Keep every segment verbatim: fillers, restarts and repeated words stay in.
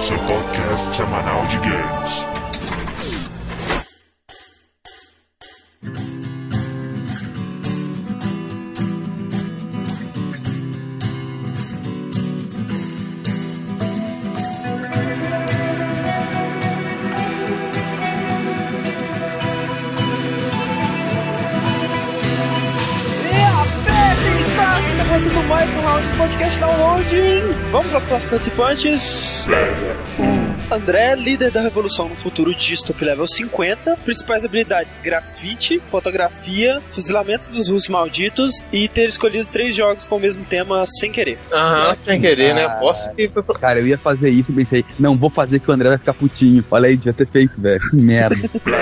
seu podcast semanal de games. Começando mais um round de podcast downloading. Vamos lá para os participantes. André, líder da revolução no futuro Dystop level cinquenta. Principais habilidades: grafite, fotografia, fuzilamento dos russos malditos e ter escolhido três jogos com o mesmo tema sem querer. Aham, uhum, sem querer, ah, né? Posso ir pro... Cara, eu ia fazer isso e pensei, não, vou fazer que o André vai ficar putinho. Olha aí, devia ter feito, velho. Que merda.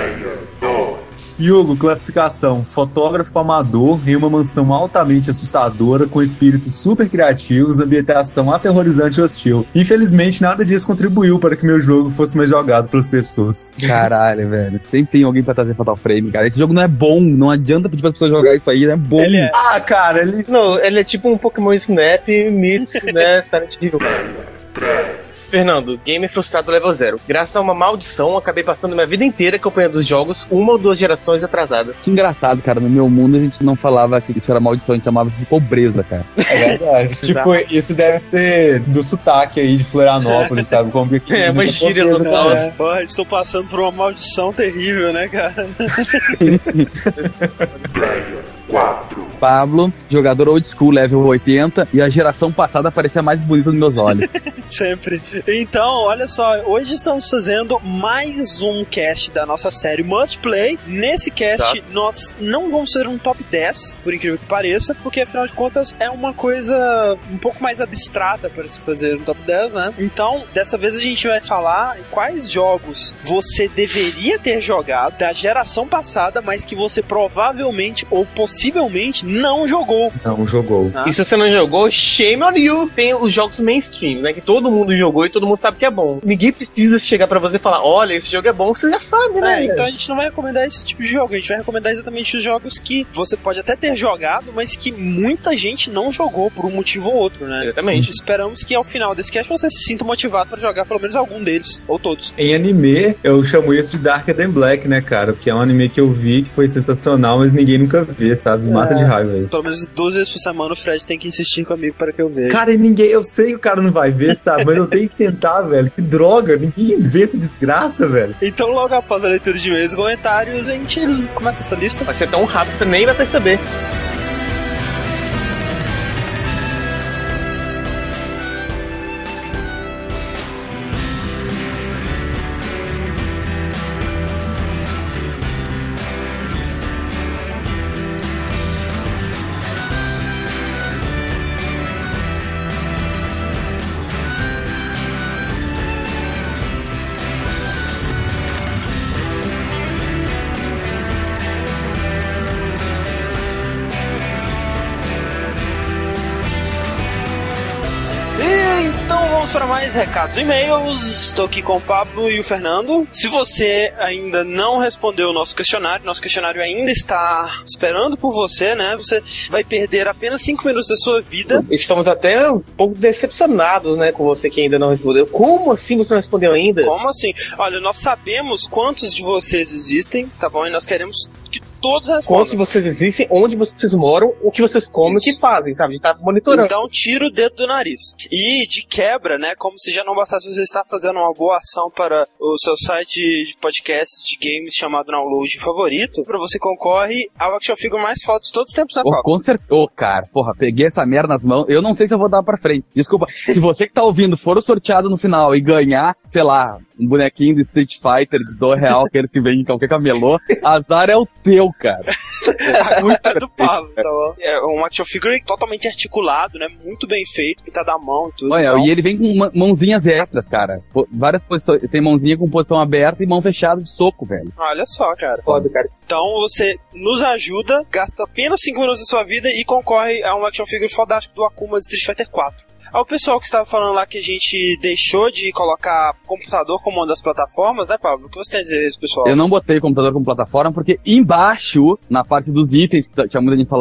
Hugo, classificação: fotógrafo amador em uma mansão altamente assustadora, com espíritos super criativos, ambientação aterrorizante e hostil. Infelizmente, nada disso contribuiu para que meu jogo fosse mais jogado pelas pessoas. Caralho, velho. Sempre tem alguém pra trazer Fatal Frame, cara. Esse jogo não é bom, não adianta pedir para pessoas jogar isso aí, não é bom. Ele é... Ah, cara, ele... Não, ele é tipo um Pokémon Snap meets, né, Silent Hill. Fernando, gamer frustrado level zero. Graças a uma maldição, acabei passando minha vida inteira acompanhando os jogos uma ou duas gerações atrasadas. Que engraçado, cara. No meu mundo a gente não falava que isso era maldição, a gente chamava isso de pobreza, cara. É verdade. Tipo, isso deve ser do sotaque aí de Florianópolis, sabe? Como que é, uma gíria local. É. Pô, estou passando por uma maldição terrível, né, cara? quatro. Pablo, jogador old school, level oitenta, e a geração passada parecia mais bonita nos meus olhos. Sempre. Então, olha só, hoje estamos fazendo mais um cast da nossa série Must Play. Nesse cast, tá. Nós não vamos ser um top dez, por incrível que pareça, porque afinal de contas é uma coisa um pouco mais abstrata para se fazer um top dez, né? Então, dessa vez a gente vai falar quais jogos você deveria ter jogado da geração passada, mas que você provavelmente ou possivelmente não jogou. Não jogou. Ah. E se você não jogou, shame on you. Tem os jogos mainstream, né? Que todo mundo jogou e todo mundo sabe que é bom. Ninguém precisa chegar pra você e falar, olha, esse jogo é bom, você já sabe, né? É, então a gente não vai recomendar esse tipo de jogo. A gente vai recomendar exatamente os jogos que você pode até ter jogado, mas que muita gente não jogou por um motivo ou outro, né? Exatamente. Esperamos que ao final desse cast você se sinta motivado pra jogar pelo menos algum deles, ou todos. Em anime, eu chamo isso de Darker Than Black, né, cara? Porque é um anime que eu vi, que foi sensacional, mas ninguém nunca vê, sabe? Mata é. de raiva isso. Pelo menos duas vezes por semana o Fred tem que insistir comigo para que eu veja. Cara, e ninguém... Eu sei que o cara não vai ver, sabe? Mas eu tenho que tentar, velho. Que droga. Ninguém vê essa desgraça, velho. Então, logo após a leitura de e-mails e comentários, a gente começa essa lista. Vai ser tão rápido que nem vai perceber. Para mais recados e e-mails, estou aqui com o Pablo e o Fernando. Se você ainda não respondeu o nosso questionário, nosso questionário ainda está esperando por você, né? Você vai perder apenas cinco minutos da sua vida. Estamos até um pouco decepcionados, né, com você que ainda não respondeu. Como assim você não respondeu ainda? Como assim? Olha, nós sabemos quantos de vocês existem, tá bom? E nós queremos que todos respondam. Quantos vocês existem, onde vocês moram, o que vocês comem, Isso. o que fazem, sabe? A gente tá monitorando. Então tira o dedo do nariz. E de quebra, né, como se já não bastasse você estar fazendo uma boa ação para o seu site de podcast de games chamado Download Favorito, pra você concorre ao action figure mais foda de todos os tempos, né, Paulo? Oh, com certeza. Ô, oh, cara, porra, peguei essa merda nas mãos, eu não sei se eu vou dar pra frente. Desculpa, se você que tá ouvindo for o sorteado no final e ganhar, sei lá, um bonequinho do Street Fighter de dois real, aqueles que vêm em qualquer camelô, azar é o teu, cara. Muito é do Pablo, tá bom? É um action figure totalmente articulado, né? Muito bem feito, que tá da mão e tudo. Olha, então. E ele vem com mãozinhas extras, cara. Várias posições. Tem mãozinha com posição aberta e mão fechada de soco, velho. Olha só, cara. Foda, cara. Então você nos ajuda, gasta apenas cinco minutos da sua vida e concorre a um action figure fodástico do Akuma de Street Fighter quatro. Ao pessoal que estava falando lá que a gente deixou de colocar computador como uma das plataformas, né, Pablo? O que você tem a dizer isso, pessoal? Eu não botei computador como plataforma porque embaixo, na parte dos itens, que tinha muita gente falando que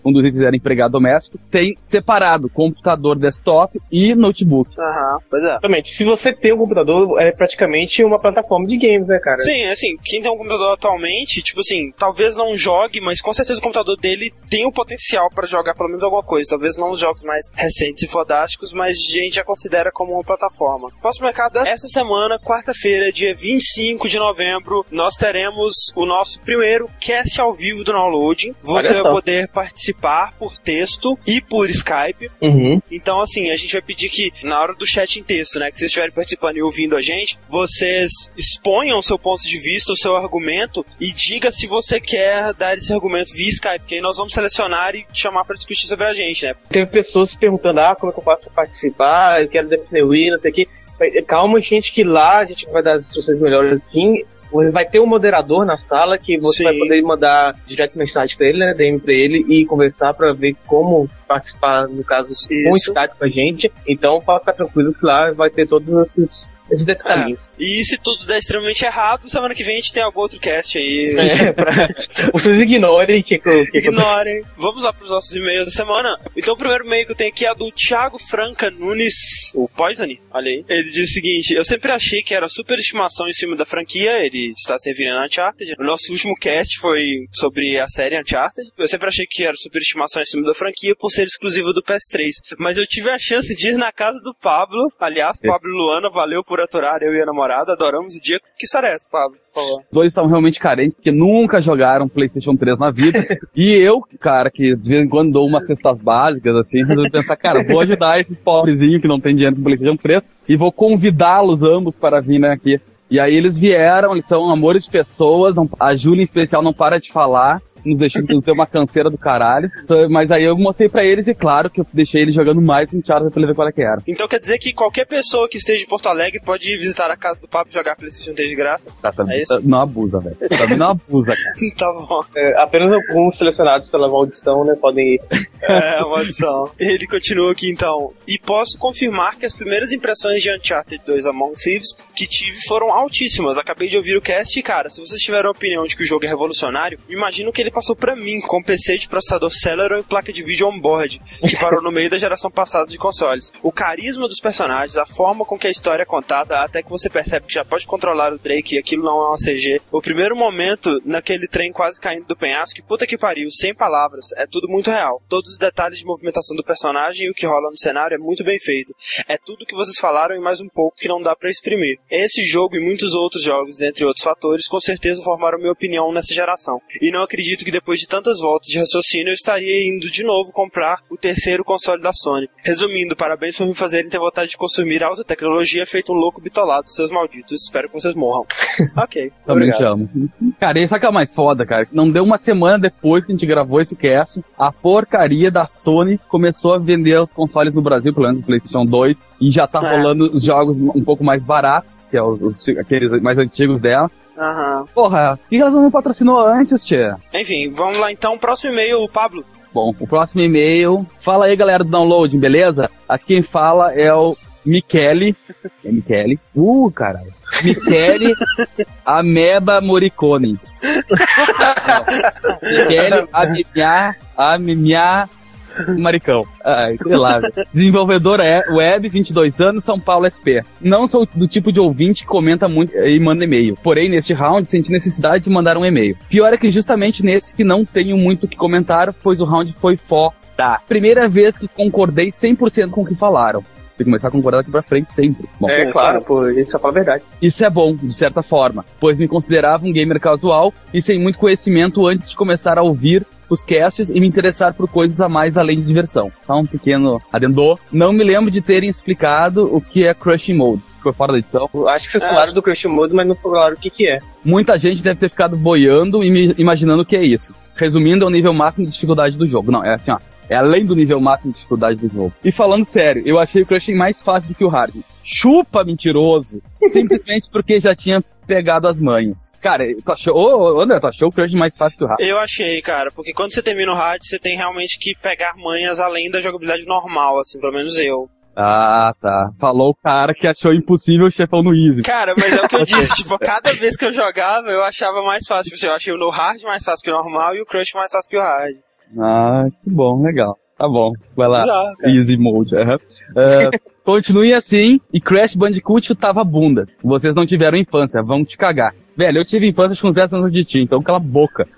um dos itens era empregado doméstico, tem separado computador desktop e notebook. Aham, pois é. Exatamente. Se você tem um computador, é praticamente uma plataforma de games, né, cara? Sim, assim, quem tem um computador atualmente, tipo assim, talvez não jogue, mas com certeza o computador dele tem o potencial para jogar pelo menos alguma coisa. Talvez não os jogos mais recentes e fodásticos, mas a gente já considera como uma plataforma. Próximo mercado, essa semana, quarta-feira, dia vinte e cinco de novembro, nós teremos o nosso primeiro cast ao vivo do Downloading. Você vai poder participar por texto e por Skype. Uhum. Então, assim, a gente vai pedir que, na hora do chat em texto, né, que vocês estiverem participando e ouvindo a gente, vocês exponham o seu ponto de vista, o seu argumento, e diga se você quer dar esse argumento via Skype, porque aí nós vamos selecionar e chamar para discutir sobre a gente, né? Tem pessoas se perguntando, ah, como é que eu faço pra participar, eu quero defender o Wii, não sei o que. Calma, gente, que lá a gente vai dar as instruções melhores assim. Vai ter um moderador na sala que você Sim. vai poder mandar direto mensagem pra ele, né, D M pra ele, e conversar pra ver como participar, no caso, Isso. com o Skype com a gente. Então, para ficar tranquilos que lá vai ter todos esses, esses detalhinhos. É. E se tudo der extremamente errado, semana que vem a gente tem algum outro cast aí. É, pra... vocês ignorem que, que, que Ignorem. Vamos lá pros nossos e-mails da semana. Então, o primeiro e-mail que eu tenho aqui é do Thiago Franca Nunes, o Poison, olha aí. Ele diz o seguinte: eu sempre achei que era superestimação em cima da franquia, ele está servindo na Uncharted. O nosso último cast foi sobre a série Uncharted. Eu sempre achei que era superestimação em cima da franquia por ser exclusivo do P S três. Mas eu tive a chance de ir na casa do Pablo. Aliás, Pablo e Luana, valeu por aturar eu e a namorada. Adoramos o dia. Que história é essa, Pablo? Os dois estavam realmente carentes, porque nunca jogaram PlayStation três na vida. E eu, cara, que de vez em quando dou umas cestas básicas, assim, resolvi pensar, cara, vou ajudar esses pobrezinhos que não tem dinheiro com PlayStation três e vou convidá-los ambos para vir aqui. E aí eles vieram, eles são amores de pessoas, não, a Júlia em especial não para de falar, nos deixando ter uma canseira do caralho. Mas aí eu mostrei pra eles e claro que eu deixei eles jogando mais no Charter pra ele ver qual é que era. Então quer dizer que qualquer pessoa que esteja em Porto Alegre pode ir visitar a casa do Pablo e jogar PlayStation três de graça? Tá, tá, é isso? Não abusa, velho. Também não abusa, cara. Tá bom. É, apenas alguns selecionados pela maldição, né, podem ir. É, a maldição. Ele continua aqui então. E posso confirmar que as primeiras impressões de Uncharted dois Among Thieves que tive foram altíssimas. Acabei de ouvir o cast e, cara, se vocês tiveram a opinião de que o jogo é revolucionário, imagino que ele passou pra mim, com P C de processador Celeron e placa de vídeo on-board, que parou no meio da geração passada de consoles. O carisma dos personagens, a forma com que a história é contada, até que você percebe que já pode controlar o Drake e aquilo não é uma C G. O primeiro momento, naquele trem quase caindo do penhasco, que puta que pariu, sem palavras, é tudo muito real. Todos os detalhes de movimentação do personagem e o que rola no cenário é muito bem feito. É tudo que vocês falaram e mais um pouco que não dá pra exprimir. Esse jogo e muitos outros jogos, dentre outros fatores, com certeza formaram minha opinião nessa geração. E não acredito que depois de tantas voltas de raciocínio eu estaria indo de novo comprar o terceiro console da Sony. Resumindo, parabéns por me fazerem ter vontade de consumir alta tecnologia feito um louco bitolado, seus malditos. Espero que vocês morram. Ok. Também te amo. Cara, e sabe o que é mais foda, cara? Não deu uma semana depois que a gente gravou esse cast, a porcaria da Sony começou a vender os consoles no Brasil, pelo menos o PlayStation dois, e já tá é. rolando os jogos um pouco mais baratos, que é os, os aqueles mais antigos dela. Aham. Uhum. Porra, por que elas não patrocinou antes, tia? Enfim, vamos lá então. Próximo e-mail, Pablo. Bom, o próximo e-mail. Fala aí, galera do Downloading, beleza? Aqui quem fala é o Michele. É Michele? Uh, caralho. Michele Ameba Morricone. Michele Amemiá Amemiá Maricão. Ai, sei lá. Desenvolvedor web, vinte e dois anos, São Paulo S P. Não sou do tipo de ouvinte que comenta muito e manda e-mails. Porém, neste round, senti necessidade de mandar um e-mail. Pior é que justamente nesse que não tenho muito o que comentar, pois o round foi foda. Primeira vez que concordei cem por cento com o que falaram. Tem que começar a concordar aqui pra frente sempre. Bom, é, claro, pô, a gente só fala a verdade. Isso é bom, de certa forma, pois me considerava um gamer casual e sem muito conhecimento antes de começar a ouvir os casts e me interessar por coisas a mais além de diversão. Só um pequeno adendo. Não me lembro de terem explicado o que é Crushing Mode. Ficou fora da edição. Eu acho que vocês falaram do Crushing Mode, mas não falaram o que que é. Muita gente deve ter ficado boiando e me imaginando o que é isso. Resumindo, é o nível máximo de dificuldade do jogo. Não, é assim, ó. É além do nível máximo de dificuldade do jogo. E falando sério, eu achei o Crushing mais fácil do que o Hard. Chupa, mentiroso! Simplesmente porque já tinha pegado as manhas. Cara, tu achou, ô, André, tu achou o Crushing mais fácil que o Hard? Eu achei, cara, porque quando você termina o Hard, você tem realmente que pegar manhas além da jogabilidade normal, assim, pelo menos eu. Ah, tá. Falou o cara que achou impossível o chefão no Easy. Cara, mas é o que eu disse, tipo, cada vez que eu jogava, eu achava mais fácil. Tipo assim, eu achei o no Hard mais fácil que o normal e o Crush mais fácil que o Hard. Ah, que bom, legal. Tá bom, vai lá. Exato, Easy mode. Uhum. Uh, continue assim e Crash Bandicoot chutava bundas. Vocês não tiveram infância, vão te cagar. Velho, eu tive infância com dez anos de ti, então cala a boca.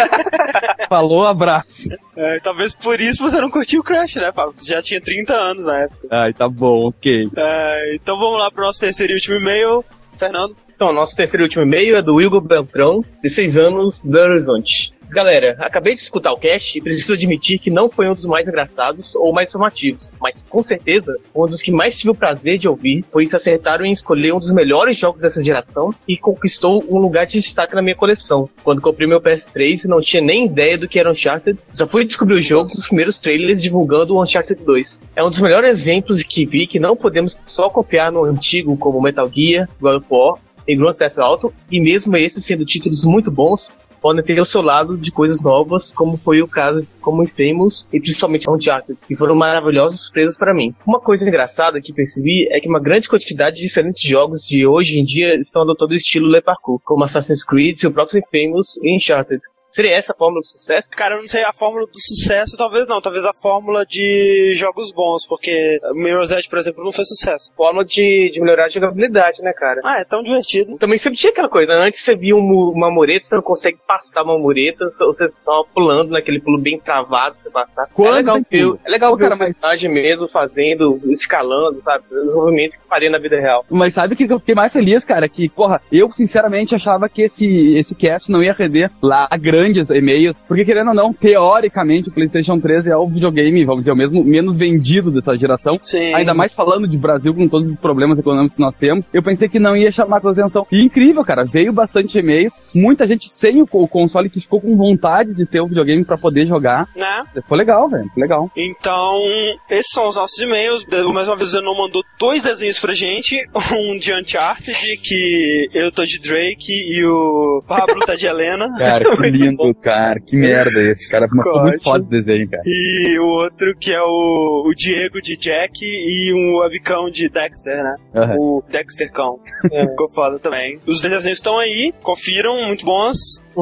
Falou, abraço. É, talvez por isso você não curtiu o Crash, né, Pablo? Você já tinha trinta anos na época. Ai, tá bom, ok. É, então vamos lá pro nosso terceiro e último e-mail. Fernando? Então, nosso terceiro e último e-mail é do Igor Beltrão, dezesseis anos, Belo Horizonte. Galera, acabei de escutar o cast e preciso admitir que não foi um dos mais engraçados ou mais informativos, mas com certeza um dos que mais tive o prazer de ouvir, pois acertaram em escolher um dos melhores jogos dessa geração e conquistou um lugar de destaque na minha coleção. Quando comprei meu P S três, não tinha nem ideia do que era Uncharted, só fui descobrir o jogo nos primeiros trailers divulgando o Uncharted dois. É um dos melhores exemplos que vi que não podemos só confiar no antigo como Metal Gear, God of War e Grand Theft Auto, e mesmo esses sendo títulos muito bons, podem ter o seu lado de coisas novas, como foi o caso como Infamous e principalmente Uncharted, que foram maravilhosas surpresas para mim. Uma coisa engraçada que percebi é que uma grande quantidade de excelentes jogos de hoje em dia estão adotando o estilo Le Parkour, como Assassin's Creed, seu próprio Infamous e Uncharted. Seria essa a fórmula do sucesso? Cara, eu não sei a fórmula do sucesso, talvez não. Talvez a fórmula de jogos bons, porque Mirror's Edge, por exemplo, não fez sucesso. Fórmula de, de melhorar a jogabilidade, né, cara? Ah, é tão divertido. Também sempre tinha aquela coisa, antes você via um, uma mureta, você não consegue passar uma mureta, você só pulando naquele pulo bem travado, você passar. Quando é legal ver, é legal Pô, ver cara, o mas- personagem mesmo fazendo, escalando, sabe? Os movimentos que faria na vida real. Mas sabe o que eu fiquei mais feliz, cara? Que, porra, eu sinceramente achava que esse, esse cast não ia render lá grandes e-mails, porque querendo ou não, teoricamente o PlayStation três é o videogame, vamos dizer, o mesmo menos vendido dessa geração. Sim. Ainda mais falando de Brasil com todos os problemas econômicos que nós temos, eu pensei que não ia chamar a atenção. E incrível, cara, veio bastante e-mail, muita gente sem o, o console que ficou com vontade de ter o videogame pra poder jogar. Né? Foi legal, velho, foi legal. Então, esses são os nossos e-mails. Mais uma vez, o Zenon mandou dois desenhos pra gente. Um de Uncharted, que eu tô de Drake e o Pablo tá de Helena. Cara, que lindo, cara, que merda esse, cara, ficou muito Ótimo. foda esse desenho, cara. E o outro que é o, o Diego de Jack e um webcam de Dexter, né? Aham. O Dexter Cão. Ficou foda também. Os desenhos estão aí, confiram, muito bons.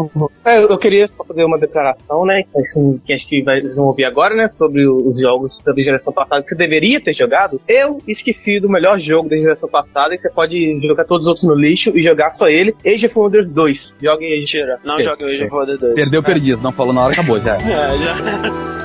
É, eu eu queria só fazer uma declaração, né? Isso que acho que vai, vocês vão ouvir agora, né? Sobre o- os jogos da geração passada que você deveria ter jogado. Eu esqueci do melhor jogo da geração passada e você pode jogar todos os outros no lixo e jogar só ele. Age of Wonders dois. Joguem Age. Mentira, não É, joga hoje, é. eu vou D dois. Perdeu, perdido, não falou na hora, acabou já. É, já.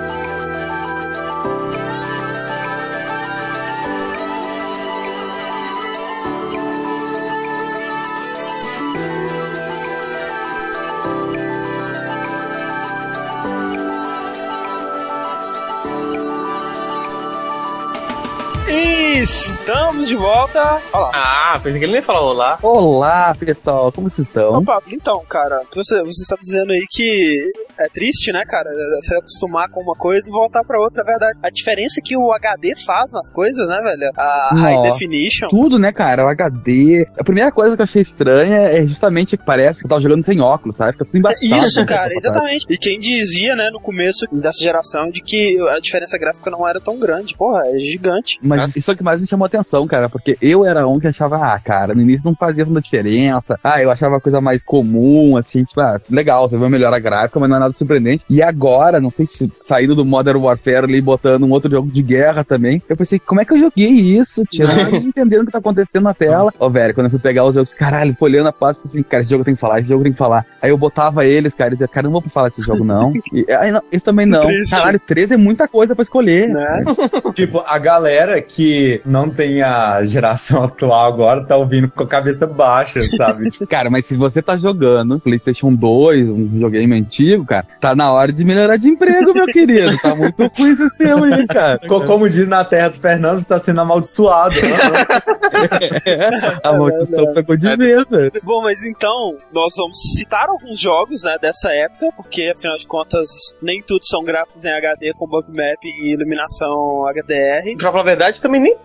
Estamos de volta. Olha lá. Ah, pensei que ele nem ia falar olá. Olá, pessoal, como vocês Então, estão? Pablo, então, cara, você, você está dizendo aí que é triste, né, cara? Você acostumar com uma coisa e voltar pra outra, é verdade. A diferença que o H D faz nas coisas, né, velho? A High Nossa. Definition. Tudo, né, cara? O H D. A primeira coisa que eu achei estranha é justamente que parece que eu tava jogando sem óculos, sabe? Fica tudo embaçado. Isso, né, cara, essa exatamente. E quem dizia, né, no começo dessa geração, de que a diferença gráfica não era tão grande. Porra, é gigante. Mas isso é o que mais me chamou atenção, cara, porque eu era um que achava, ah, cara, no início não fazia tanta diferença, ah, eu achava a coisa mais comum, assim, tipo, ah, legal, você vai melhorar a gráfica, mas não é nada surpreendente. E agora, não sei se saindo do Modern Warfare ali, botando um outro jogo de guerra também, eu pensei, como é que eu joguei isso? Tirando, entendendo o que tá acontecendo na tela. Ó, velho, quando eu fui pegar os jogos, caralho, fui olhando a pasta, assim, cara, esse jogo tem que falar, esse jogo tem que falar. Aí eu botava eles, cara, e dizia, cara, não vou falar desse jogo, não. E, aí, não, esse também não. Triste. Caralho, treze é muita coisa pra escolher. Né? Tipo, a galera que não tem a geração atual agora tá ouvindo com a cabeça baixa, sabe? Tipo, Cara, mas se você tá jogando PlayStation dois, um videogame antigo, cara, tá na hora de melhorar de emprego, meu querido. Tá muito ruim esse sistema aí, cara. co- como diz na terra do Fernando, está sendo amaldiçoado. A maldição pegou de vez, velho. Bom, mas então, nós vamos citar alguns jogos, né, dessa época, porque afinal de contas, nem tudo são gráficos em H D com bump map e iluminação H D R. Pra falar a verdade, também nem tudo precisa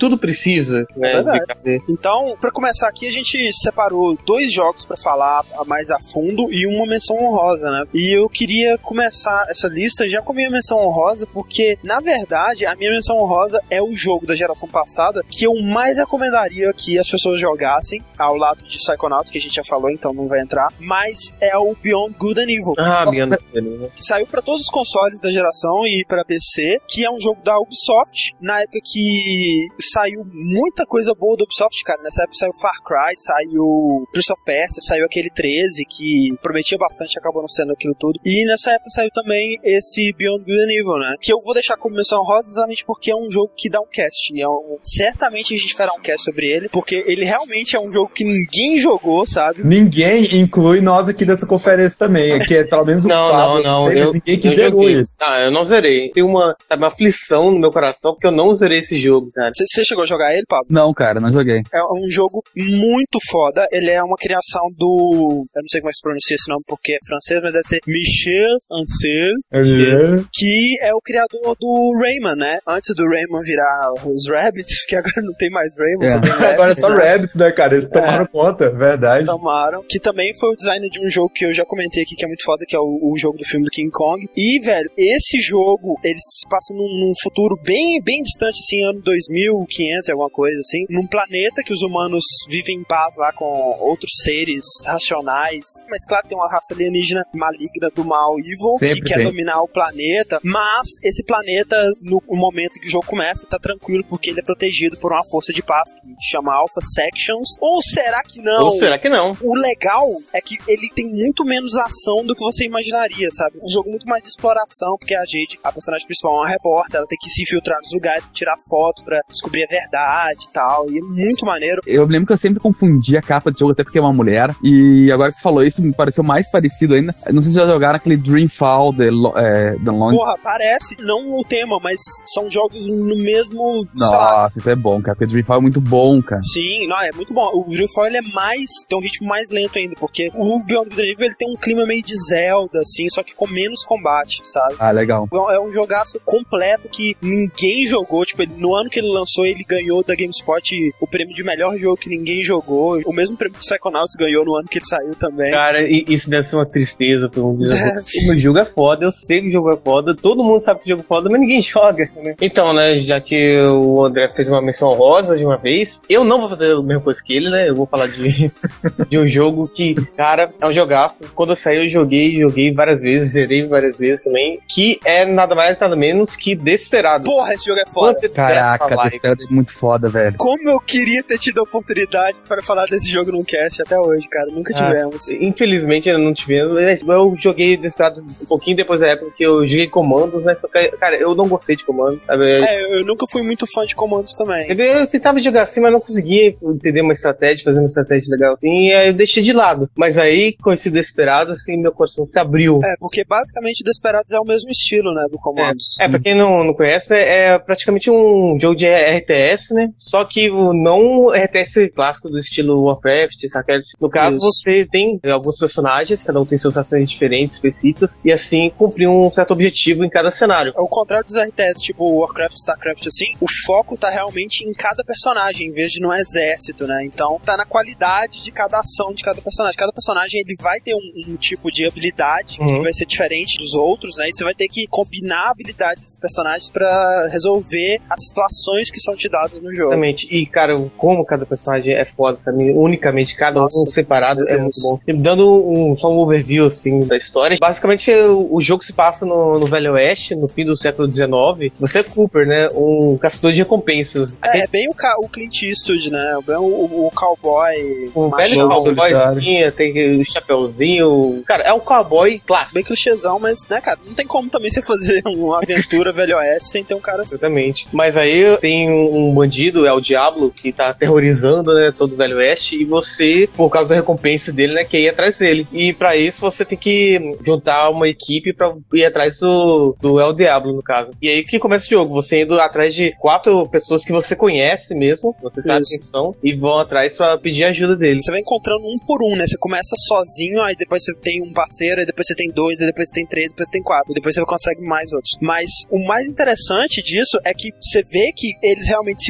precisa, né? É então, pra começar aqui, a gente separou dois jogos pra falar mais a fundo e uma menção honrosa, né? E eu queria começar essa lista já com a minha menção honrosa, porque, na verdade, a minha menção honrosa é o jogo da geração passada que eu mais recomendaria que as pessoas jogassem, ao lado de Psychonauts, que a gente já falou, então não vai entrar, mas é o Beyond Good and Evil. Ah, Beyond Good and Evil. Que saiu pra todos os consoles da geração e pra P C, que é um jogo da Ubisoft, na época que saiu muita coisa boa da Ubisoft, cara. Nessa época saiu Far Cry, saiu Prince of Persia, saiu aquele treze, que prometia bastante, acabou não sendo aquilo tudo. E nessa época saiu também esse Beyond Good and Evil, né? Que eu vou deixar como menção rosa exatamente porque é um jogo que dá um cast. É um... Certamente a gente fará um cast sobre ele, porque ele realmente é um jogo que ninguém jogou, sabe? Ninguém, inclui nós aqui dessa conferência também, que é pelo menos o não, Pablo, não, não, sei, eu, ninguém que eu zerou joguei. ele. Ah, eu não zerei. Tem uma, sabe, uma aflição no meu coração porque eu não zerei esse jogo, cara. Você chegou a jogar ele, Pablo? Não, cara, não joguei. É um jogo muito foda. Ele é uma criação do... Eu não sei como é que se pronuncia esse nome porque é francês, mas deve ser Michel Ancel, É. que é o criador do Rayman, né? Antes do Rayman virar os Rabbids, que agora não tem mais Rayman, É. só tem Rabbids, Agora é só né? Rabbids, né, cara? Eles tomaram É. conta, verdade. Tomaram. Que também foi o design de um jogo que eu já comentei aqui, que é muito foda, que é o, o jogo do filme do King Kong. E, velho, esse jogo, ele se passa num, num futuro bem, bem distante, assim, ano dois mil e quinhentos, alguma coisa assim, num planeta que os humanos vivem em paz lá com outros seres racionais. Mas, claro, tem uma raça alienígena maligna do mal, Evil, Sempre que quer tem. dominar o planeta. Mas esse planeta, no momento que o jogo começa, tá tranquilo, porque ele é protegido por uma força de paz que chama Alpha Sections. Ou será que não? Ou será que não? O legal é que ele tem muito menos ação do que você imaginaria, sabe? Um jogo muito mais de exploração, porque a Jade, a personagem principal, é uma repórter, ela tem que se infiltrar nos lugares, tirar fotos pra descobrir a verdade e tal, e é muito maneiro. Eu lembro que eu sempre confundi a capa desse jogo, até porque é uma mulher, e agora que você falou isso, me pareceu mais parecido ainda. Não sei se já jogaram aquele Dreamfall, The, Lo- é, The Long... Porra, parece, não o tema, mas são jogos no mesmo... sei lá. Nossa, isso é bom, cara, porque Dreamfall é muito bom, cara. Sim, não, é muito bom. O Dreamfall, ele é mais... tem um ritmo mais lento ainda, porque o Beyond Good and Evil, ele tem um clima meio de Zelda, assim, só que com menos combate, sabe? Ah, legal. É um jogaço completo que ninguém jogou. Tipo, ele, no ano que ele lançou, ele ganhou da GameSpot o prêmio de melhor jogo que ninguém jogou. O mesmo prêmio que o Psychonauts ganhou no ano que ele saiu também. Cara, e- isso deve ser uma tristeza pra um dia. O jogo é foda, eu sei que o jogo é foda, todo mundo sabe que o jogo é foda, mas ninguém joga, né? Então, né, já que o André fez uma menção rosa de uma vez, eu não vou fazer a mesma coisa que ele, né? Eu vou falar de, de um jogo que, cara, é um jogaço. Quando eu saí, eu joguei, joguei várias vezes, zerei várias vezes também, que é nada mais, nada menos que Desperado. Porra, esse jogo é foda. Caraca, Desperado é muito foda, velho. Como eu queria ter tido a oportunidade para falar desse jogo num cast até hoje, cara. Nunca Ah, tivemos. Infelizmente eu não tivemos. Eu joguei Desperado um pouquinho depois da época que eu joguei Comandos, né? Só que, cara, eu não gostei de Comandos, sabe? É, eu nunca fui muito fã de comandos também. Eu tentava jogar assim, mas não conseguia entender uma estratégia, fazer uma estratégia legal assim, e aí eu deixei de lado. Mas aí, com esse Desperado, assim, meu coração se abriu. É, porque basicamente Desperados é o mesmo estilo, né, do Comandos. É, pra quem não, não conhece, é praticamente um jogo de R T S, né? Só que o não R T S clássico do estilo Warcraft, StarCraft. No caso, Isso. você tem alguns personagens, cada um tem suas ações diferentes, específicas, e assim cumprir um certo objetivo em cada cenário. Ao contrário dos R T S, tipo Warcraft, StarCraft, assim, o foco tá realmente em cada personagem, em vez de no exército, né? Então, tá na qualidade de cada ação de cada personagem. Cada personagem, ele vai ter um, um tipo de habilidade Uhum. que vai ser diferente dos outros, né? E você vai ter que combinar a habilidade desses personagens pra resolver as situações que são te dadas no jogo. Exatamente. E, cara, como cada personagem é foda, sabe? Unicamente, cada Nossa, um separado meu é Deus. muito bom. E dando um, só um overview, assim, da história. Basicamente, o, o jogo se passa no, no Velho Oeste, no fim do século dezenove. Você é Cooper, né? Um caçador de recompensas. É, é bem o, ca- o Clint Eastwood, né? Bem o, o, o cowboy Um machão. velho cowboy, solitário. assim, tem o chapeuzinho. Cara, é um cowboy clássico. Bem clichêzão, mas, né, cara, não tem como também você fazer uma aventura Velho Oeste sem ter um cara assim. Exatamente. Mas aí tem um bandido, é o Diablo, que tá aterrorizando, né, todo o Velho Oeste, e você, por causa da recompensa dele, né, quer ir atrás dele. E pra isso você tem que juntar uma equipe pra ir atrás do, do El Diablo, no caso. E aí que começa o jogo, você indo atrás de quatro pessoas que você conhece mesmo, você sabe Isso. quem são, e vão atrás pra pedir ajuda deles. Você vai encontrando um por um, né? Você começa sozinho, aí depois você tem um parceiro, aí depois você tem dois, aí depois você tem três, depois você tem quatro, e depois você consegue mais outros. Mas o mais interessante disso é que você vê que eles realmente se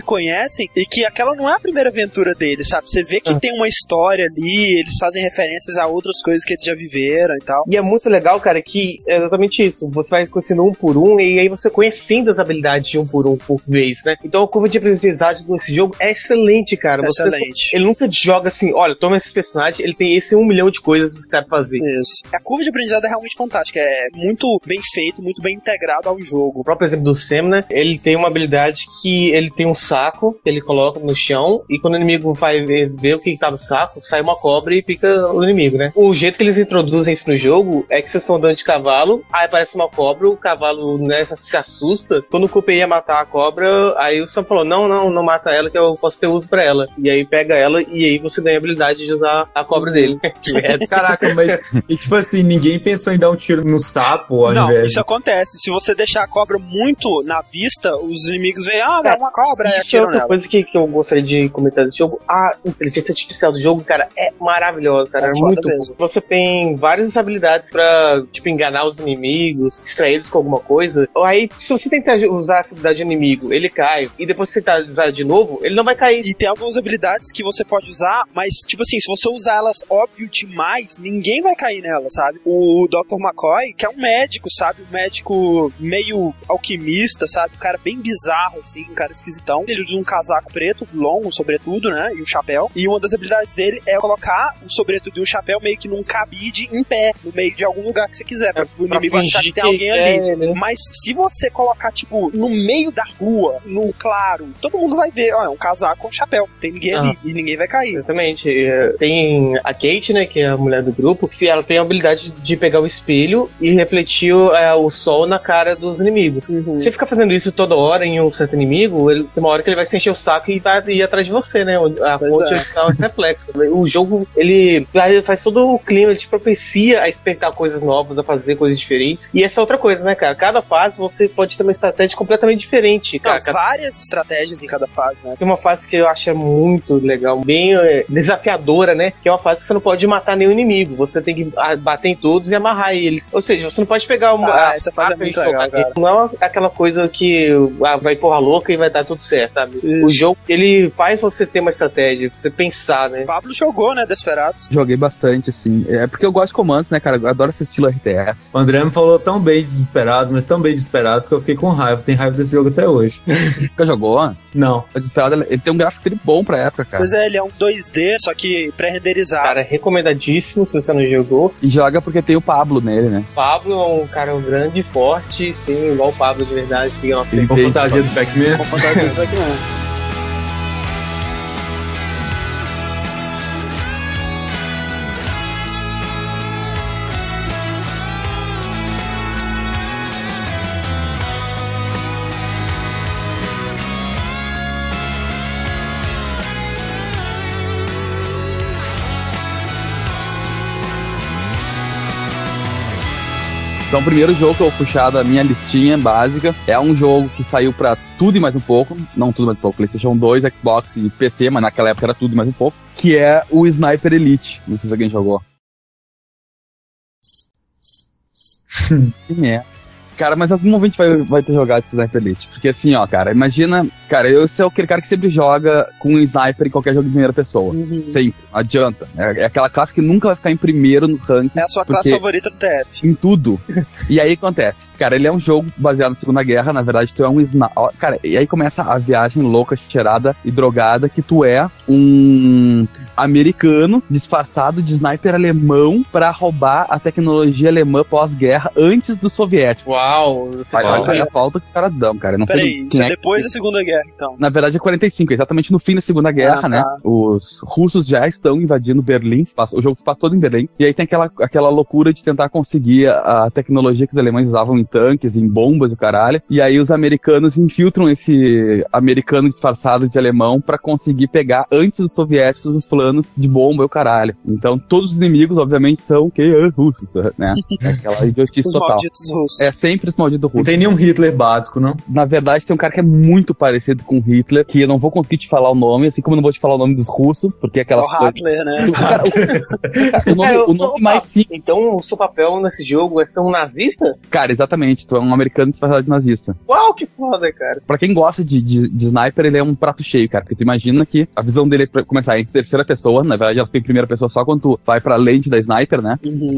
conhecem e que aquela não é a primeira aventura deles, sabe? Você vê que ah. tem uma história ali, eles fazem referências a outras coisas que eles já viveram e tal. E é muito legal, cara, que é exatamente isso. Você vai conhecendo um por um e aí você conhecendo as habilidades de um por um por vez, né? Então a curva de aprendizagem desse jogo é excelente, cara. Você, excelente. Ele nunca te joga assim, olha, toma esses personagens, ele tem esse um milhão de coisas que você sabe fazer. Isso. A curva de aprendizado é realmente fantástica, é muito bem feito, muito bem integrado ao jogo. O próprio exemplo do Sam, né? Ele tem uma habilidade que ele tem um saco que ele coloca no chão e quando o inimigo vai ver, ver o que tá no saco, sai uma cobra e pica o inimigo, né? O jeito que eles introduzem isso no jogo é que vocês estão andando de cavalo, aí aparece uma cobra, o cavalo, né, se assusta. Quando o Cooper ia matar a cobra, aí o Sam falou, não, não, não mata ela que eu posso ter uso pra ela. E aí pega ela e aí você ganha a habilidade de usar a cobra dele. Caraca, mas e, tipo assim, ninguém pensou em dar um tiro no sapo ao não, invés isso de... acontece. Se você deixar a cobra muito na vista, os inimigos veem, ah, é uma cobra. Isso é outra nela. coisa que, que eu gostaria de comentar desse jogo. A inteligência artificial do jogo, cara, é maravilhosa, cara. É, é muito bom. Você tem várias habilidades pra, tipo, enganar os inimigos, distrair eles com alguma coisa. Aí, se você tentar usar essa habilidade de inimigo, ele cai. E depois você tentar usar de novo, ele não vai cair. E tem algumas habilidades que você pode usar, mas, tipo assim, se você usar elas óbvio demais, ninguém vai cair nela, sabe? O doutor McCoy, que é um médico, sabe? Um médico meio alquimista, sabe? Um cara bem bizarro, assim, um cara esquisitão. Ele usa um casaco preto, longo, sobretudo, né? E um chapéu. E uma das habilidades dele é colocar o sobretudo e o chapéu meio que num cabide em pé, no meio de algum lugar que você quiser, pra, é, o inimigo achar que tem alguém ali. É, né? Mas se você colocar, tipo, no meio da rua, no claro, todo mundo vai ver, ó, é um casaco com um chapéu. Tem ninguém ah. ali e ninguém vai cair. Exatamente. Tem a Kate, né, que é a mulher do grupo, que ela tem a habilidade de pegar o espelho e refletir é, o sol na cara dos inimigos. Uhum. Se você ficar fazendo isso toda hora em um certo inimigo, ele, tem uma hora que ele vai se encher o saco e vai ir atrás de você, né? A fonte é um reflexo. O jogo, ele faz todo o clima, ele te propicia a experimentar coisas novas, a fazer coisas diferentes. E essa é outra coisa, né, cara? Cada fase você pode ter uma estratégia completamente diferente. Cara. Não, várias estratégias em cada fase, né? Tem uma fase que eu acho muito legal, bem é, desafiadora, né? Que é uma fase que você não pode matar nenhum inimigo. Você tem que bater em todos e amarrar eles. Ou seja, você não pode pegar uma... Ah, essa fase é muito legal, cara. Não é aquela coisa que ah, vai porra louca e vai dar tudo certo, sabe? Isso. O jogo, ele faz você ter uma estratégia, você pensar, né? O Pablo jogou, né, Desperados? Joguei bastante, assim. É porque eu gosto de comandos, né, cara? Eu adoro esse estilo R T S. O André me falou tão bem de Desperados, mas tão bem de Desperados que eu fiquei com raiva. Tem raiva desse jogo até hoje. Você jogou? Não. O Desperado, ele tem um gráfico bom pra época, cara. Pois é, ele é um dois D, só que pré-renderizado. Cara, é recomendadíssimo se você não jogou. E joga porque tem o Pablo nele, né? Pablo é um cara grande e forte, sim, igual o Pablo de verdade. Que é Sim, com fantasia do Pac-Man. Com fantasia do Pac-Man. Então, o primeiro jogo que eu vou puxar da minha listinha básica é um jogo que saiu pra tudo e mais um pouco, não tudo e mais um pouco, PlayStation dois, Xbox e P C, mas naquela época era tudo e mais um pouco, que é o Sniper Elite. Não sei se alguém jogou. Quem é? Cara, mas algum momento vai, vai ter jogado esse Sniper Elite. Porque assim, ó, cara, imagina... Cara, eu sou aquele cara que sempre joga com um sniper em qualquer jogo de primeira pessoa. Uhum. Sempre. Não adianta. É, é aquela classe que nunca vai ficar em primeiro no ranking. É a sua classe favorita do T F. Em tudo. E aí acontece. Cara, ele é um jogo baseado na Segunda Guerra. Na verdade, tu é um sniper... Cara, e aí começa a viagem louca, cheirada e drogada, que tu é um americano disfarçado de sniper alemão pra roubar a tecnologia alemã pós-guerra antes do soviético. Uau! Você olha a falta que os caras dão, cara. Eu não Peraí, sei isso é é depois da Segunda Guerra, então? Na verdade é quarenta e cinco, exatamente no fim da Segunda Guerra, ah, né? Tá. Os russos já estão invadindo Berlim, o jogo se passa todo em Berlim, e aí tem aquela, aquela loucura de tentar conseguir a tecnologia que os alemães usavam em tanques, em bombas e o caralho, e aí os americanos infiltram esse americano disfarçado de alemão pra conseguir pegar antes dos soviéticos os planos de bomba e o caralho. Então todos os inimigos, obviamente, são que é, russos, né? É aquela idiotice os total. Malditos russos. É sempre os malditos russos. Não tem nenhum Hitler básico, não? Na verdade tem um cara que é muito parecido parecido com Hitler, que eu não vou conseguir te falar o nome, assim como eu não vou te falar o nome dos russos, porque aquelas o Hitler, né? O, cara, o, o nome, é, eu, o nome mais simples. Então o seu papel nesse jogo é ser um nazista? Cara, exatamente, tu é um americano disfarçado de nazista. Uau, que foda, cara. Pra quem gosta de, de, de sniper, ele é um prato cheio, cara, porque tu imagina que a visão dele é pra começar em terceira pessoa, na verdade ela fica em primeira pessoa só quando tu vai pra lente da sniper, né? Uhum.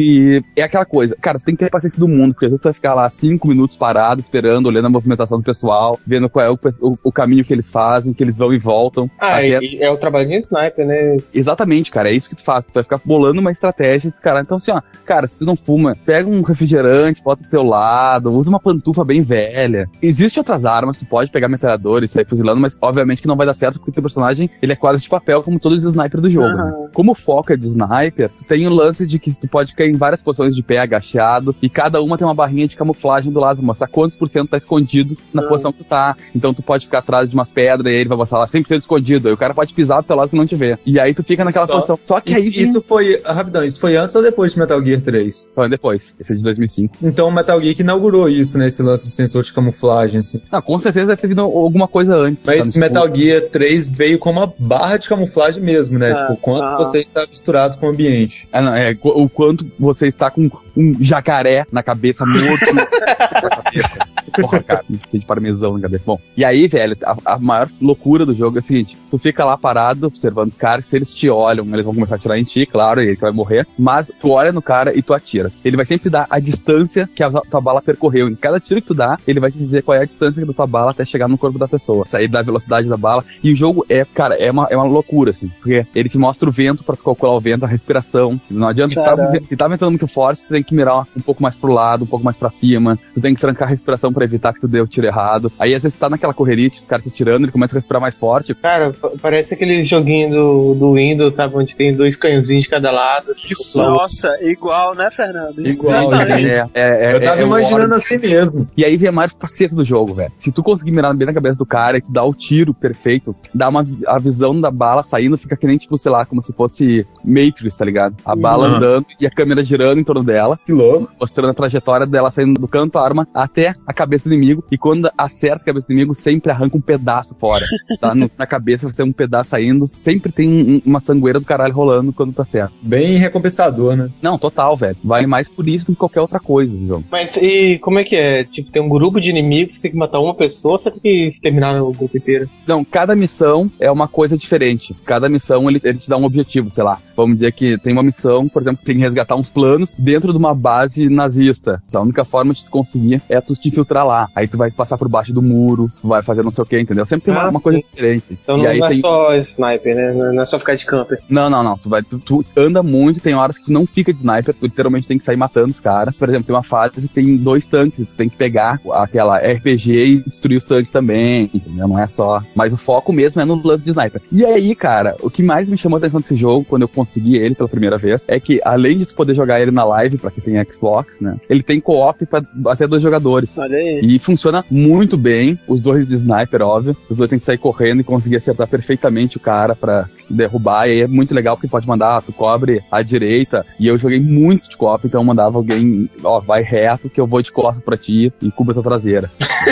E é aquela coisa, cara, tu tem que ter paciência do mundo, porque às vezes tu vai ficar lá cinco minutos parado, esperando, olhando a movimentação do pessoal, vendo qual é o, o, o caminho que eles fazem, que eles vão e voltam. Ah, até... e é o trabalho de sniper, né? Exatamente, cara, é isso que tu faz, tu vai ficar bolando uma estratégia dos caras. Então assim, ó, cara, se tu não fuma, pega um refrigerante, bota do teu lado, usa uma pantufa bem velha. Existem outras armas, tu pode pegar metralhador e sair fuzilando, mas obviamente que não vai dar certo, porque o teu personagem, ele é quase de papel, como todos os snipers do jogo. Uhum. Né? Como o foco é de sniper, tu tem o lance de que tu pode ficar em várias posições de pé, agachado, e cada uma tem uma barrinha de camuflagem do lado, pra mostrar quantos por cento tá escondido na uhum. posição que tu tá. Então tu pode ficar atrás de umas pedras e aí ele vai mostrar lá cem por cento escondido, aí o cara pode pisar do teu lado que não te vê. E aí tu fica naquela Só, posição. Só que isso, aí... Isso foi... Rapidão, isso foi antes ou depois de Metal Gear três? Foi depois. Esse é de dois mil e cinco. Então o Metal Gear que inaugurou isso, né? Esse lance de sensor de camuflagem, assim. Não, com certeza deve ter vindo alguma coisa antes. Mas tá Metal Gear três veio com uma barra de camuflagem mesmo, né? Ah, tipo, o quanto ah. você está misturado com o ambiente. Ah, não, é o quanto você está com um jacaré na cabeça, morto na cabeça. Porra, cara, cheio de parmesão na cabeça. Bom, e aí, velho, a, a maior loucura do jogo é o seguinte: tu fica lá parado, observando os caras, se eles te olham, eles vão começar a atirar em ti, claro, e aí tu vai morrer, mas tu olha no cara e tu atira. Ele vai sempre dar a distância que a tua bala percorreu. Em cada tiro que tu dá, ele vai te dizer qual é a distância da tua bala até chegar no corpo da pessoa, sair da velocidade da bala. E o jogo é, cara, é uma, é uma loucura, assim, porque ele te mostra o vento pra tu calcular o vento, a respiração. Não adianta, se tá, se tá ventando muito forte, tu tem que mirar um pouco mais pro lado, um pouco mais pra cima, tu tem que trancar a respiração pra evitar que tu dê o tiro errado. Aí às vezes tá naquela correria, os caras te tirando, ele começa a respirar mais forte. Cara, parece aquele joguinho do, do Windows, sabe, onde tem dois canhãozinhos de cada lado. Isso, nossa, igual, né, Fernando? Igual, é, é, é, Eu tava é, imaginando é assim mesmo. E aí vem a maior faceta do jogo, velho. Se tu conseguir mirar bem na cabeça do cara e tu dá o tiro perfeito, dá uma, a visão da bala saindo, fica que nem, tipo, sei lá, como se fosse Matrix, tá ligado? A bala uhum. andando e a câmera girando em torno dela. Que louco. Mostrando a trajetória dela saindo do canto da arma até a cabeça do inimigo. E quando acerta a cabeça do inimigo, sempre arranca um pedaço fora. Tá no, na cabeça, você tem um pedaço saindo. Sempre tem um, uma sangueira do caralho rolando quando tá certo. Bem recompensador, né? Não, total, velho. Vale mais por isso do que qualquer outra coisa no jogo. Mas e como é que é? Tipo, tem um grupo de inimigos, você tem que matar uma pessoa, você tem que exterminar o grupo inteiro? Não, cada missão é uma coisa diferente. Cada missão, ele, ele te dá um objetivo, sei lá. Vamos dizer que tem uma missão, por exemplo, que tem que resgatar uns planos dentro de uma base nazista. A única forma de tu conseguir é tu te infiltrar lá. Aí tu vai passar por baixo do muro, tu vai fazer não sei o que, entendeu? Sempre tem uma, ah, uma coisa diferente. Então e não, aí não é tem... só sniper, né? Não é só ficar de camper. Não, não, não. Tu, vai, tu, tu anda muito, tem horas que tu não fica de sniper, tu literalmente tem que sair matando os caras. Por exemplo, tem uma fase que tem dois tanques, tu tem que pegar aquela R P G e destruir os tanques também, entendeu? Não é só... Mas o foco mesmo é no lance de sniper. E aí, cara, o que mais me chamou a atenção desse jogo, quando eu consegui ele pela primeira vez, é que além de tu poder jogar ele na live, pra quem tem Xbox, né? Ele tem co-op pra até dois jogadores. Olha aí. E funciona muito bem, os dois de sniper, óbvio. Os dois tem que sair correndo e conseguir acertar perfeitamente o cara pra derrubar, e aí é muito legal porque pode mandar, ah, tu cobre à direita, e eu joguei muito de copo, então eu mandava alguém, ó, vai reto que eu vou de costas pra ti e cubra tua traseira.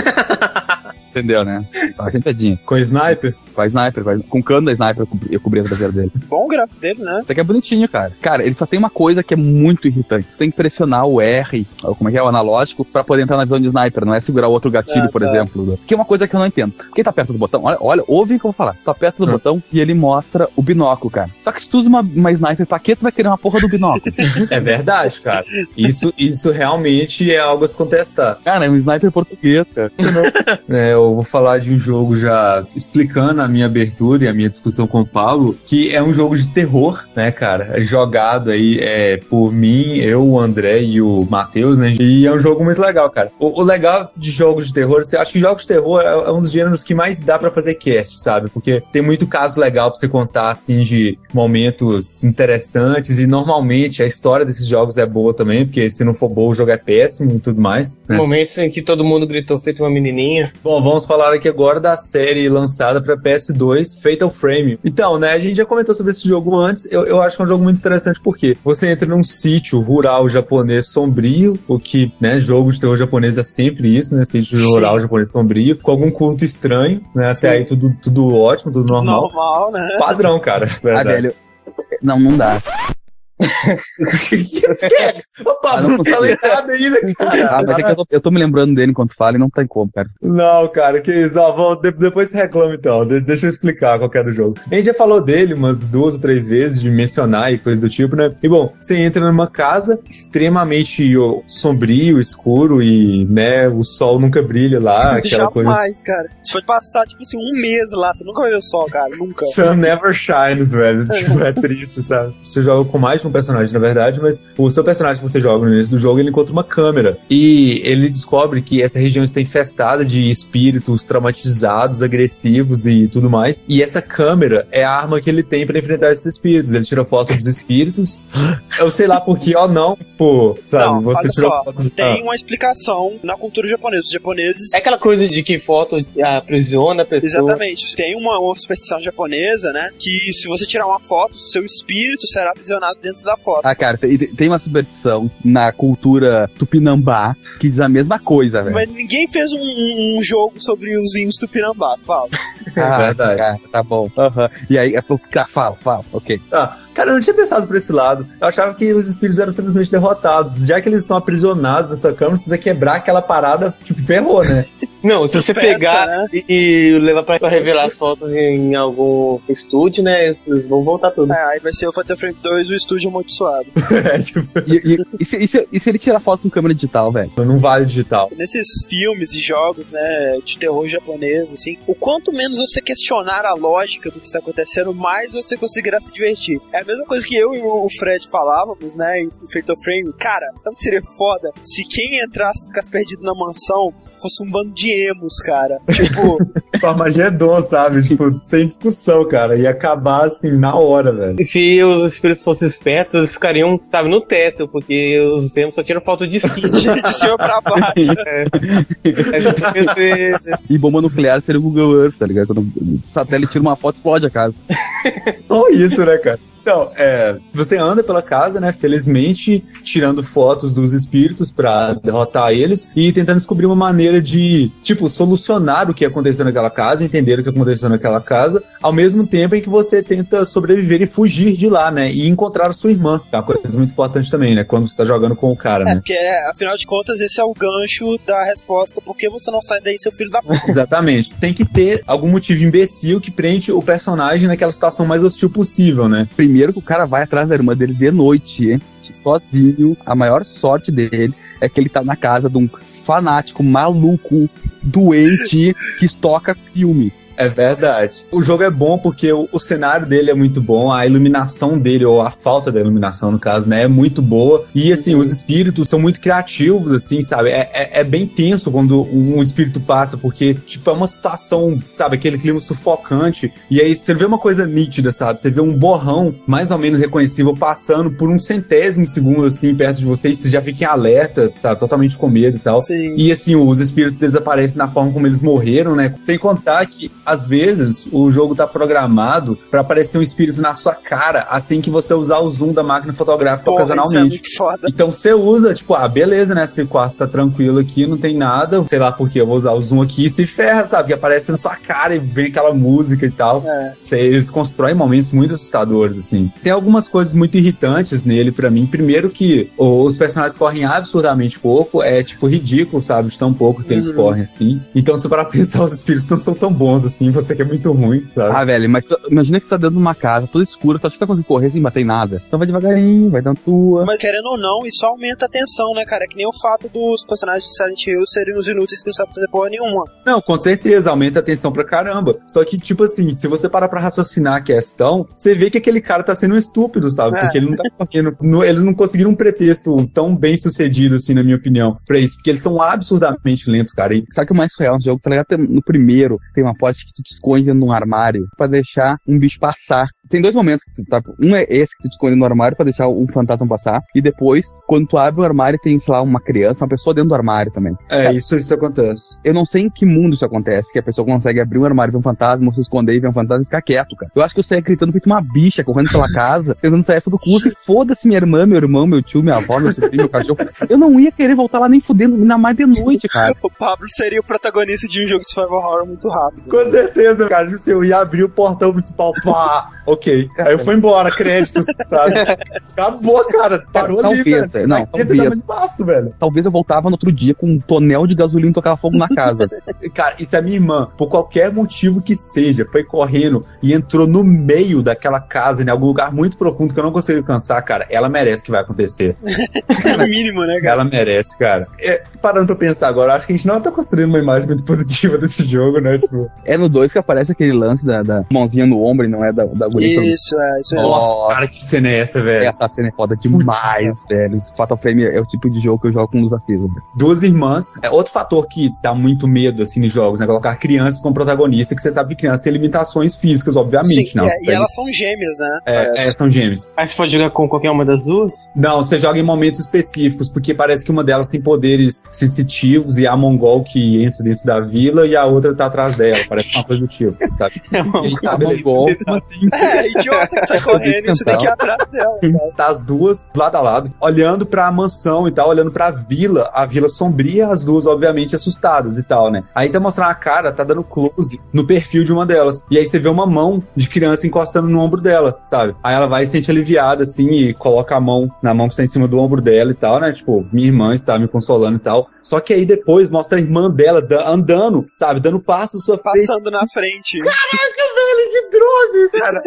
Entendeu, né? Tá sentadinho. Com sniper? Com a sniper, com o cano da sniper eu cobri, eu cobri a traseira dele. Bom o gráfico dele, né? Até que é bonitinho, cara. Cara, ele só tem uma coisa que é muito irritante. Tu tem que pressionar o R, ou como é que é, o analógico, pra poder entrar na visão de sniper, não é segurar o outro gatilho, ah, por tá. exemplo. Que é uma coisa que eu não entendo. Quem tá perto do botão, olha, olha, ouve o que eu vou falar. Tu aperta do hum. botão e ele mostra o binóculo, cara. Só que se tu usa uma, uma sniper, pra que tu vai querer uma porra do binóculo? É verdade, cara. Isso, isso realmente é algo a se contestar. Cara, é um sniper português, cara. É, eu vou falar de um jogo já explicando a minha abertura e a minha discussão com o Paulo, que é um jogo de terror, né, cara? É jogado aí é, por mim, eu, o André e o Matheus, né? E é um jogo muito legal, cara. O, o legal de jogos de terror, você acha que jogos de terror é, é um dos gêneros que mais dá pra fazer cast, sabe? Porque tem muito caso legal pra você contar, assim, de momentos interessantes, e normalmente a história desses jogos é boa também, porque se não for boa, o jogo é péssimo e tudo mais, né? Momentos em que todo mundo gritou feito uma menininha. Bom, vamos falar aqui agora da série lançada pra P P S dois, Fatal Frame. Então, né, a gente já comentou sobre esse jogo antes, eu, eu acho que é um jogo muito interessante porque você entra num sítio rural japonês sombrio, o que, né, jogo de terror japonês é sempre isso, né, sítio rural japonês sombrio, com algum culto estranho, né, Sim. até aí tudo, tudo ótimo, tudo normal. Normal, né? Padrão, cara. Ah, velho. Não, não dá. Opa, Ah, não não falei nada ainda, cara. Ah, mas é que eu tô, eu tô me lembrando dele enquanto fala e não tem como, cara. Não, cara, que isso. Ó, vou, de, depois você reclama então. De, deixa eu explicar qual que é do jogo. A gente já falou dele umas duas ou três vezes, de mencionar e coisa do tipo, né? E bom, você entra numa casa extremamente ó, sombrio, escuro e, né, o sol nunca brilha lá, aquela coisa. Jamais, cara. Se for passar, tipo assim, um mês lá, você nunca vai ver o sol, cara. Nunca. Sun never shines, velho. Tipo, é triste, sabe? Você joga com mais de um personagem, na verdade, mas o seu personagem que você joga no início do jogo, ele encontra uma câmera. E ele descobre que essa região está infestada de espíritos traumatizados, agressivos e tudo mais. E essa câmera é a arma que ele tem pra enfrentar esses espíritos. Ele tira foto dos espíritos. Eu sei lá por que, ó, não, pô, sabe? Não, você olha tirou só, foto do... tem ah. uma explicação na cultura japonesa. Os japoneses... É aquela coisa de que foto aprisiona a pessoa. Exatamente. Tem uma, uma superstição japonesa, né? Que se você tirar uma foto, seu espírito será aprisionado dentro da foto. Ah, cara, tem, tem uma superstição na cultura tupinambá que diz a mesma coisa, velho. Mas ninguém fez um, um, um jogo sobre os índios tupinambás, fala. Ah, verdade. Cara, tá bom. Uhum. E aí, fala, fala, ok. Ah, cara, eu não tinha pensado por esse lado. Eu achava que os espíritos eram simplesmente derrotados. Já que eles estão aprisionados nessa câmera, se você quebrar aquela parada, tipo, ferrou, né? Não, se você Peça, pegar né? e, e levar pra, pra revelar as fotos em, em algum estúdio, né, eles vão voltar tudo. É, aí vai ser o Fatal Frame dois, o estúdio amaldiçoado. É, tipo, E, e, e, se, e, se, e se ele tirar foto com câmera digital, velho? não vale digital. Nesses filmes e jogos, né, de terror japonês, assim, o quanto menos você questionar a lógica do que está acontecendo, mais você conseguirá se divertir. É a mesma coisa que eu e o Fred falávamos, né, em Fatal Frame. Cara, sabe o que seria foda? Se quem entrasse e ficasse perdido na mansão fosse um bando de emos, cara. Tipo... Armagedon, sabe? Tipo, sem discussão, cara. Ia acabar, assim, na hora, velho. E se os espíritos fossem espertos, eles ficariam, sabe, no teto, porque os emos só tiram foto de cima. de, de cima pra baixo. É. É, E bomba nuclear seria o Google Earth, tá ligado? Quando o satélite tira uma foto, explode a casa. Só isso, né, cara? Então, é, você anda pela casa, né, felizmente, tirando fotos dos espíritos pra derrotar eles e tentando descobrir uma maneira de, tipo, solucionar o que aconteceu naquela casa, entender o que aconteceu naquela casa, ao mesmo tempo em que você tenta sobreviver e fugir de lá, né, e encontrar a sua irmã, que é uma coisa muito importante também, né, quando você tá jogando com o cara, É, né. porque, afinal de contas, esse é o gancho da resposta. Por que você não sai daí, seu filho da puta? Exatamente. Tem que ter algum motivo imbecil que prende o personagem naquela situação mais hostil possível, né. Primeiro que o cara vai atrás da irmã dele de noite, hein? Sozinho. A maior sorte dele é que ele tá na casa de um fanático, maluco, doente, que estoca filme. É verdade. O jogo é bom porque o, o cenário dele é muito bom, a iluminação dele, ou a falta da iluminação, no caso, né, é muito boa. E, assim, os espíritos são muito criativos, assim, sabe? É, é, é bem tenso quando um espírito passa, porque, tipo, é uma situação, sabe? Aquele clima sufocante. E aí você vê uma coisa nítida, sabe? Você vê um borrão, mais ou menos reconhecível, passando por um centésimo segundo, assim, perto de você, e você já fica em alerta, sabe? Totalmente com medo e tal. Sim. E, assim, os espíritos, eles aparecem na forma como eles morreram, né? Sem contar que às vezes o jogo tá programado pra aparecer um espírito na sua cara assim que você usar o zoom da máquina fotográfica Porra, isso é ocasionalmente. muito foda. Então você usa, tipo, ah, beleza, né? Esse quarto tá tranquilo aqui, não tem nada, sei lá por que eu vou usar o zoom aqui e se ferra, sabe? Que aparece na sua cara e vem aquela música e tal. É. Eles constroem momentos muito assustadores, assim. Tem algumas coisas muito irritantes nele pra mim. Primeiro que os personagens correm absurdamente pouco, é, tipo, ridículo, sabe? De tão pouco que eles Uhum. correm, assim. Então, se parar pra pensar, os espíritos não são tão bons, assim. Você que é muito ruim, sabe? Ah, velho, mas imagina que você tá dentro de uma casa, toda escura, tu acha que tá conseguindo correr sem bater em nada. Então vai devagarinho, vai dando tua. Mas querendo ou não, isso aumenta a tensão, né, cara? É que nem o fato dos personagens de Silent Hill serem os inúteis que não sabem fazer porra nenhuma. Não, com certeza, aumenta a tensão pra caramba. Só que, tipo assim, se você parar pra raciocinar a questão, você vê que aquele cara tá sendo um estúpido, sabe? É. Porque ele não tá correndo. no- eles não conseguiram um pretexto tão bem sucedido, assim, na minha opinião, pra isso. Porque eles são absurdamente lentos, cara. E Sabe o que é o mais real no jogo? Tá ligado? Tem- No primeiro, tem uma porta que tu te esconde dentro de um armário pra deixar um bicho passar. tem dois momentos que tu tá... Um é esse que tu te esconde no armário pra deixar um fantasma passar, e depois, quando tu abre o armário, tem, sei lá, uma criança, uma pessoa dentro do armário também. É, Cara, isso, isso acontece. eu não sei em que mundo isso acontece, que a pessoa consegue abrir um armário e ver um fantasma, ou se esconder e ver um fantasma e ficar quieto, cara. Eu acho que eu saia gritando feito uma bicha, correndo pela casa, tentando sair essa do curso, e foda-se minha irmã, meu irmão, meu tio, minha avó, meu sobrinho, meu cachorro. Eu não ia querer voltar lá nem fudendo, ainda mais de noite, cara. O Pablo seria o protagonista de um jogo de survival horror muito rápido. Com certeza, cara. Não sei, eu ia abrir o portão principal, pá, ok. Aí eu fui embora, créditos, sabe? Acabou, cara. Parou Talvez, ali, velho. velho. Não, Esse talvez. dá mais espaço, velho. Talvez eu voltava no outro dia com um tonel de gasolina e tocava fogo na casa. Cara, isso é minha irmã, por qualquer motivo que seja, foi correndo e entrou no meio daquela casa, em algum lugar muito profundo que eu não consigo alcançar, cara. Ela merece que vai acontecer. É o mínimo, né, cara? Ela merece, cara. É, parando pra pensar agora, acho que a gente não tá construindo uma imagem muito positiva desse jogo, né? Tipo... É no dois que aparece aquele lance da, da mãozinha no ombro e não é da, da guria. Isso, é, isso mesmo. Nossa, cara, que cena é essa, velho? É, a cena é foda demais, velho. Esse Fatal Frame é o tipo de jogo que eu jogo com luz acesa, velho. Duas irmãs. É outro fator que dá muito medo, assim, nos jogos, né? Colocar crianças como protagonista, que você sabe que crianças têm limitações físicas, obviamente, Sim, não. é, e elas são gêmeas, né? É, é, são gêmeas. Aí você pode jogar com qualquer uma das duas? Não, você joga em momentos específicos, porque parece que uma delas tem poderes sensitivos e a mongol que entra dentro da vila e a outra tá atrás dela. Parece uma coisa do tipo, sabe? É uma E aí, tá, A beleza. mongol, como assim? É, idiota que sai correndo e você tem que ir atrás dela, sabe? Tá as duas lado a lado, olhando pra mansão e tal, olhando pra vila, a vila sombria, as duas, obviamente, assustadas e tal, né? Aí tá mostrando a cara, tá dando close no perfil de uma delas. E aí você vê uma mão de criança encostando no ombro dela, sabe? Aí ela vai e se sente aliviada, assim, e coloca a mão na mão que está em cima do ombro dela e tal, né? Tipo, minha irmã está me consolando e tal. Só que aí depois mostra a irmã dela da- andando, sabe? Dando passo à sua frente. Passando na frente. Velho, que droga, cara.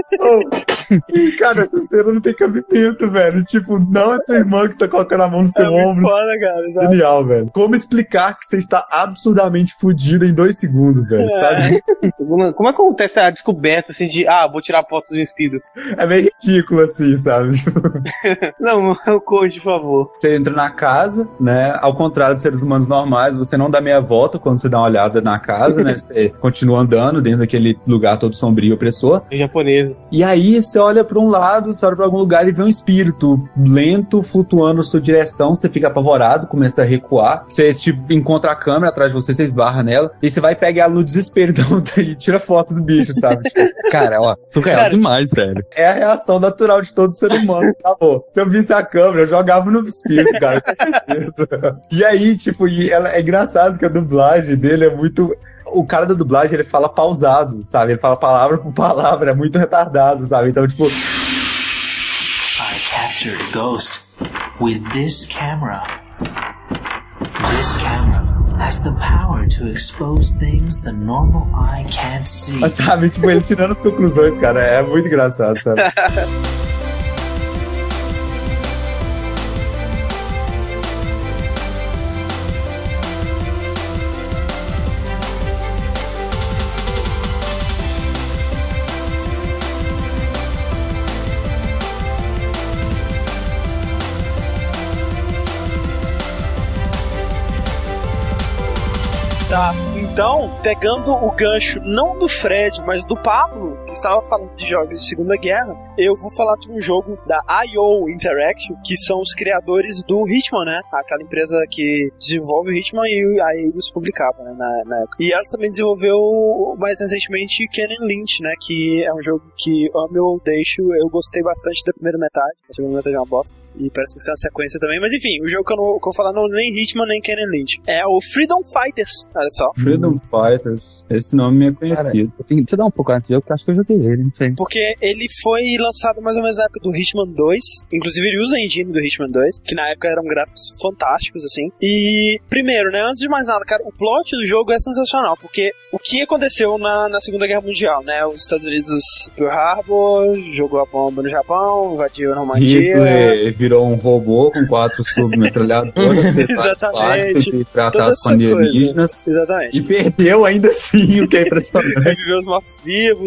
Oh, cara, essa cena não tem cabimento, velho. Tipo, não essa irmã que você tá colocando a mão no seu É muito ombro. foda, cara, sabe? Genial, velho. Como explicar que você está absurdamente fudido em dois segundos, velho? É. Sabe? Como, como acontece a descoberta assim de, ah, vou tirar foto do espírito? É meio ridículo assim, sabe? Tipo, Não, eu conte, por favor. você entra na casa, né? Ao contrário dos seres humanos normais, você não dá meia volta quando você dá uma olhada na casa, né? Você continua andando dentro daquele lugar todo sombrio e opressor. Os japoneses. E aí você olha pra um lado, você olha pra algum lugar e vê um espírito lento flutuando na sua direção, você fica apavorado, começa a recuar, você tipo, encontra a câmera atrás de você, você esbarra nela, e você vai pegar ela no desespero, então e tira foto do bicho, sabe? Cara, ó, surreal Cara, demais, velho. É a reação natural de todo ser humano, tá bom? Se eu visse a câmera, eu jogava no espírito, cara, com certeza. E aí, tipo, e ela, é engraçado que a dublagem dele é muito... O cara da dublagem, ele fala pausado, sabe? Ele fala palavra por palavra, é muito retardado, sabe? Então, tipo... I captured a ghost with this camera. This camera has the power to expose things the normal eye can't see. Mas, sabe? Tipo, ele tirando as conclusões, cara, é muito engraçado, sabe? Tá, então, pegando o gancho não do Fred, mas do Pablo, que estava falando de jogos de Segunda Guerra, eu vou falar de um jogo da I O Interactive, que são os criadores do Hitman, né? Aquela empresa que desenvolve o Hitman e a Eidos publicava, né? Na, na época. E ela também desenvolveu, mais recentemente, Ken and Lynch, né? Que é um jogo que amo ou deixo. Eu gostei bastante da primeira metade. A segunda metade é uma bosta. E parece que isso é uma sequência também. Mas enfim, o jogo que eu, não, que eu vou falar não é nem Hitman, nem Ken and Lynch. É o Freedom Fighters. Olha só. Freedom Fighters. Esse nome é conhecido. Eu tenho- Deixa eu dar um pouco antes de jogo, que eu acho que eu joguei ele, não sei. Porque ele foi lançado mais ou menos na época do Hitman dois. Inclusive ele usa a engine do Hitman dois, que na época eram gráficos fantásticos, assim. E, primeiro, né, antes de mais nada, cara, o plot do jogo é sensacional, porque o que aconteceu na, na Segunda Guerra Mundial, né? Os Estados Unidos Pearl Harbor, jogou a bomba no Japão, invadiu a Normandia. Hitler virou um robô com quatro submetralhadoras, peças Exatamente. plásticas e Toda tratados essa com alienígenas. coisa. Exatamente. E perdeu ainda assim, o que é Ele impressionante. viveu os mortos-vivos, o B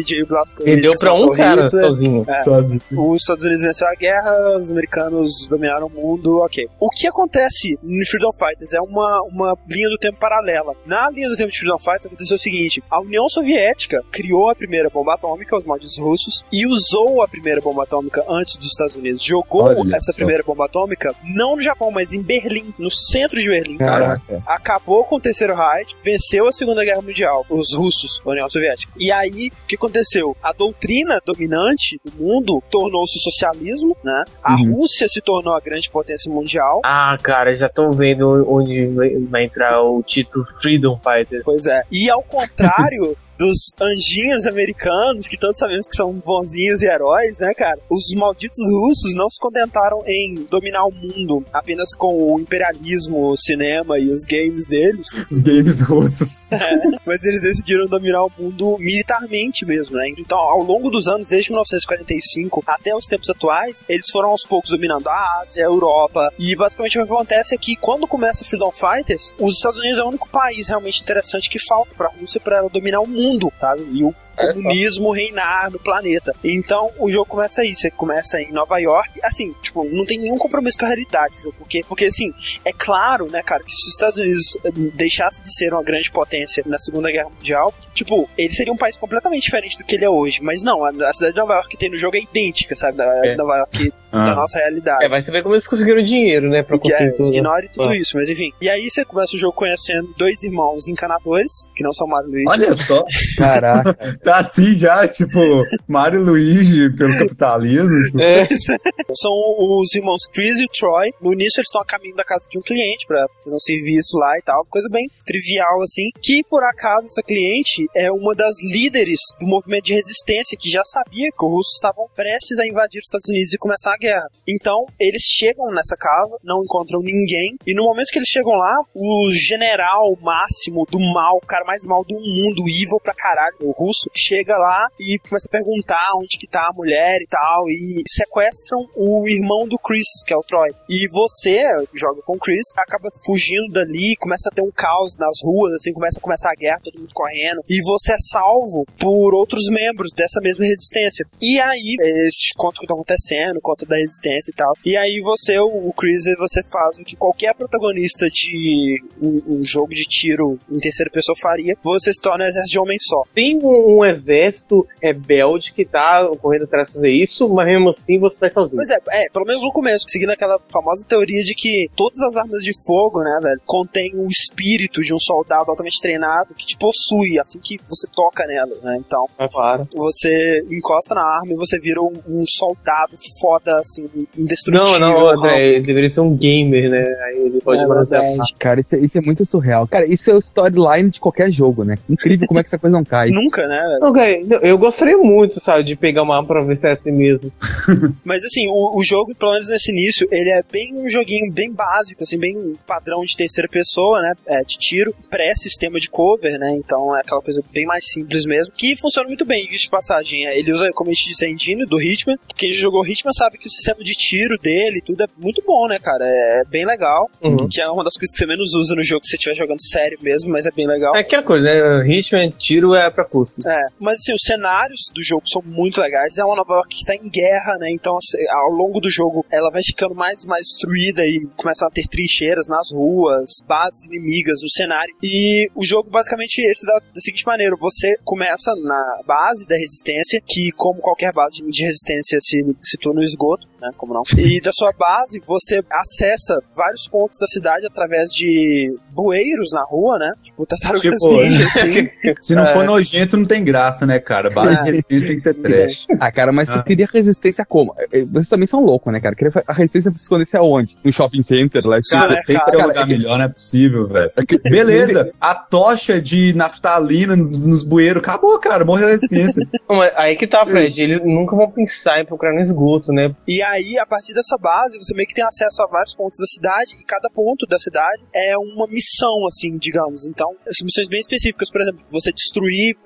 J. Blazkowicz. Perdeu pra um cara sozinho. É. Sozinho. Os Estados Unidos venceram a guerra, os americanos dominaram o mundo, ok. O que acontece no Freedom Fighters é uma, uma linha do tempo paralela. Na linha do tempo de Freedom Fighters aconteceu o seguinte: a União Soviética criou a primeira bomba atômica, os malditos russos, e usou a primeira bomba atômica antes dos Estados Unidos. Jogou Olha essa só. primeira bomba atômica, não no Japão, mas em Berlim, no centro de Berlim. Caraca. Acabou com o Terceiro Reich, venceu a Segunda Guerra Mundial, os russos, a União Soviética. E aí, o que aconteceu? A doutrina dominante do mundo tornou-se o socialismo, né? A Uhum. Rússia se tornou a grande potência mundial. Ah, cara, já estão vendo onde vai- vai entrar o título Freedom Fighter. Pois é. E ao contrário dos anjinhos americanos, que todos sabemos que são bonzinhos e heróis, né, cara? Os malditos russos não se contentaram em dominar o mundo apenas com o imperialismo, o cinema e os games deles, Os games russos. mas eles decidiram dominar o mundo militarmente mesmo, né? Então, ao longo dos anos, desde mil novecentos e quarenta e cinco até os tempos atuais, eles foram aos poucos dominando a Ásia, a Europa, e basicamente o que acontece é que quando começa Freedom Fighters, os Estados Unidos é o único país realmente interessante que falta pra Rússia pra ela dominar o mundo, sabe? E o comunismo reinar no planeta. Então, o jogo começa aí. Você começa em Nova York. Assim, tipo, não tem nenhum compromisso com a realidade o jogo. Porque, porque assim, é claro, né, cara, que se os Estados Unidos eh, deixasse de ser uma grande potência na Segunda Guerra Mundial, tipo, ele seria um país completamente diferente do que ele é hoje. Mas não, a, a cidade de Nova York que tem no jogo é idêntica, sabe? Da É. Nova York Ah. da nossa realidade. É, vai você ver como eles conseguiram dinheiro, né, pra Que é, conseguir tudo. ignore tudo Ah. isso, mas enfim. E aí você começa o jogo conhecendo dois irmãos encanadores, que não são Mario e Luigi. Olha só, Caraca. tá assim já, tipo, Mario e Luigi pelo capitalismo. Tipo, É, São os irmãos Chris e o Troy. No início eles estão a caminho da casa de um cliente pra fazer um serviço lá e tal. Coisa bem trivial, assim. Que, por acaso, essa cliente é uma das líderes do movimento de resistência que já sabia que os russos estavam prestes a invadir os Estados Unidos e começar a guerra. Então, eles chegam nessa casa, não encontram ninguém. E no momento que eles chegam lá, o general máximo do mal, o cara mais mal do mundo, evil pra caralho, o russo, chega lá e começa a perguntar onde que tá a mulher e tal, e sequestram o irmão do Chris, que é o Troy. E você joga com o Chris, acaba fugindo dali, começa a ter um caos nas ruas, assim, começa a começar a guerra, todo mundo correndo, e você é salvo por outros membros dessa mesma resistência. E aí, eles contam o que tá acontecendo, contam da resistência e tal. E aí você, o Chris, você faz o que qualquer protagonista de um, um jogo de tiro em terceira pessoa faria, você se torna um exército de homem só. tem um, um exército rebelde que tá correndo atrás de fazer isso, mas mesmo assim você vai sozinho. Pois é, é, pelo menos no começo, seguindo aquela famosa teoria de que todas as armas de fogo, né, velho, contém o espírito de um soldado altamente treinado que te possui assim que você toca nela, né? Então, É claro. você encosta na arma e você vira um, um soldado foda, assim, indestrutível. Não, não, André, ele deveria ser um gamer, né? Aí ele pode É manusear. verdade. Cara, isso, é- isso é muito surreal. Cara, isso é o storyline de qualquer jogo, né? Incrível como é que essa coisa não cai. Nunca, né, velho? Não, cara, não, eu gostaria muito, sabe, de pegar uma arma pra ver se é assim mesmo. Mas assim, o, o jogo, pelo menos nesse início, ele é bem um joguinho bem básico, assim, bem padrão de terceira pessoa, né? É, de tiro, pré-sistema de cover, né? Então é aquela coisa bem mais simples mesmo, que funciona muito bem, diga de passagem. Ele usa, como a gente disse, a engine do Hitman. Quem já jogou Hitman sabe que o sistema de tiro dele, tudo é muito bom, né, cara? É bem legal. Uhum. Que é uma das coisas que você menos usa no jogo se você estiver jogando sério mesmo, mas é bem legal. É aquela coisa, né? Hitman, tiro é pra custo. É, mas assim, os cenários do jogo são muito legais. É uma Nova York que tá em guerra, né? Então, assim, ao longo do jogo, ela vai ficando mais e mais destruída e começam a ter trincheiras nas ruas, bases inimigas no cenário. E o jogo, basicamente, ele se dá da seguinte maneira: você começa na base da resistência, que, como qualquer base de resistência, se situa no esgoto, né? Como não? E da sua base, você acessa vários pontos da cidade através de bueiros na rua, né? Tipo, tartarugas Tipo, ninja, assim. Se não É. for nojento, não tem graça, né, cara? Base de resistência tem que ser trash. Ah, cara, mas tu Ah. queria resistência como? Eh, Vocês também são loucos, né, cara? Queria a resistência pra se escondecer aonde? No shopping center, lá. Cara, é, tem que ter cara, um lugar melhor, não é possível, velho. Beleza, a tocha de naftalina nos bueiros acabou, cara, morreu a resistência. Não, mas aí que tá, Fred, eles nunca vão pensar em procurar no esgoto, né? E aí, a partir dessa base, você meio que tem acesso a vários pontos da cidade, e cada ponto da cidade é uma missão, assim, digamos. Então, são missões bem específicas, por exemplo, você destruir as estruturas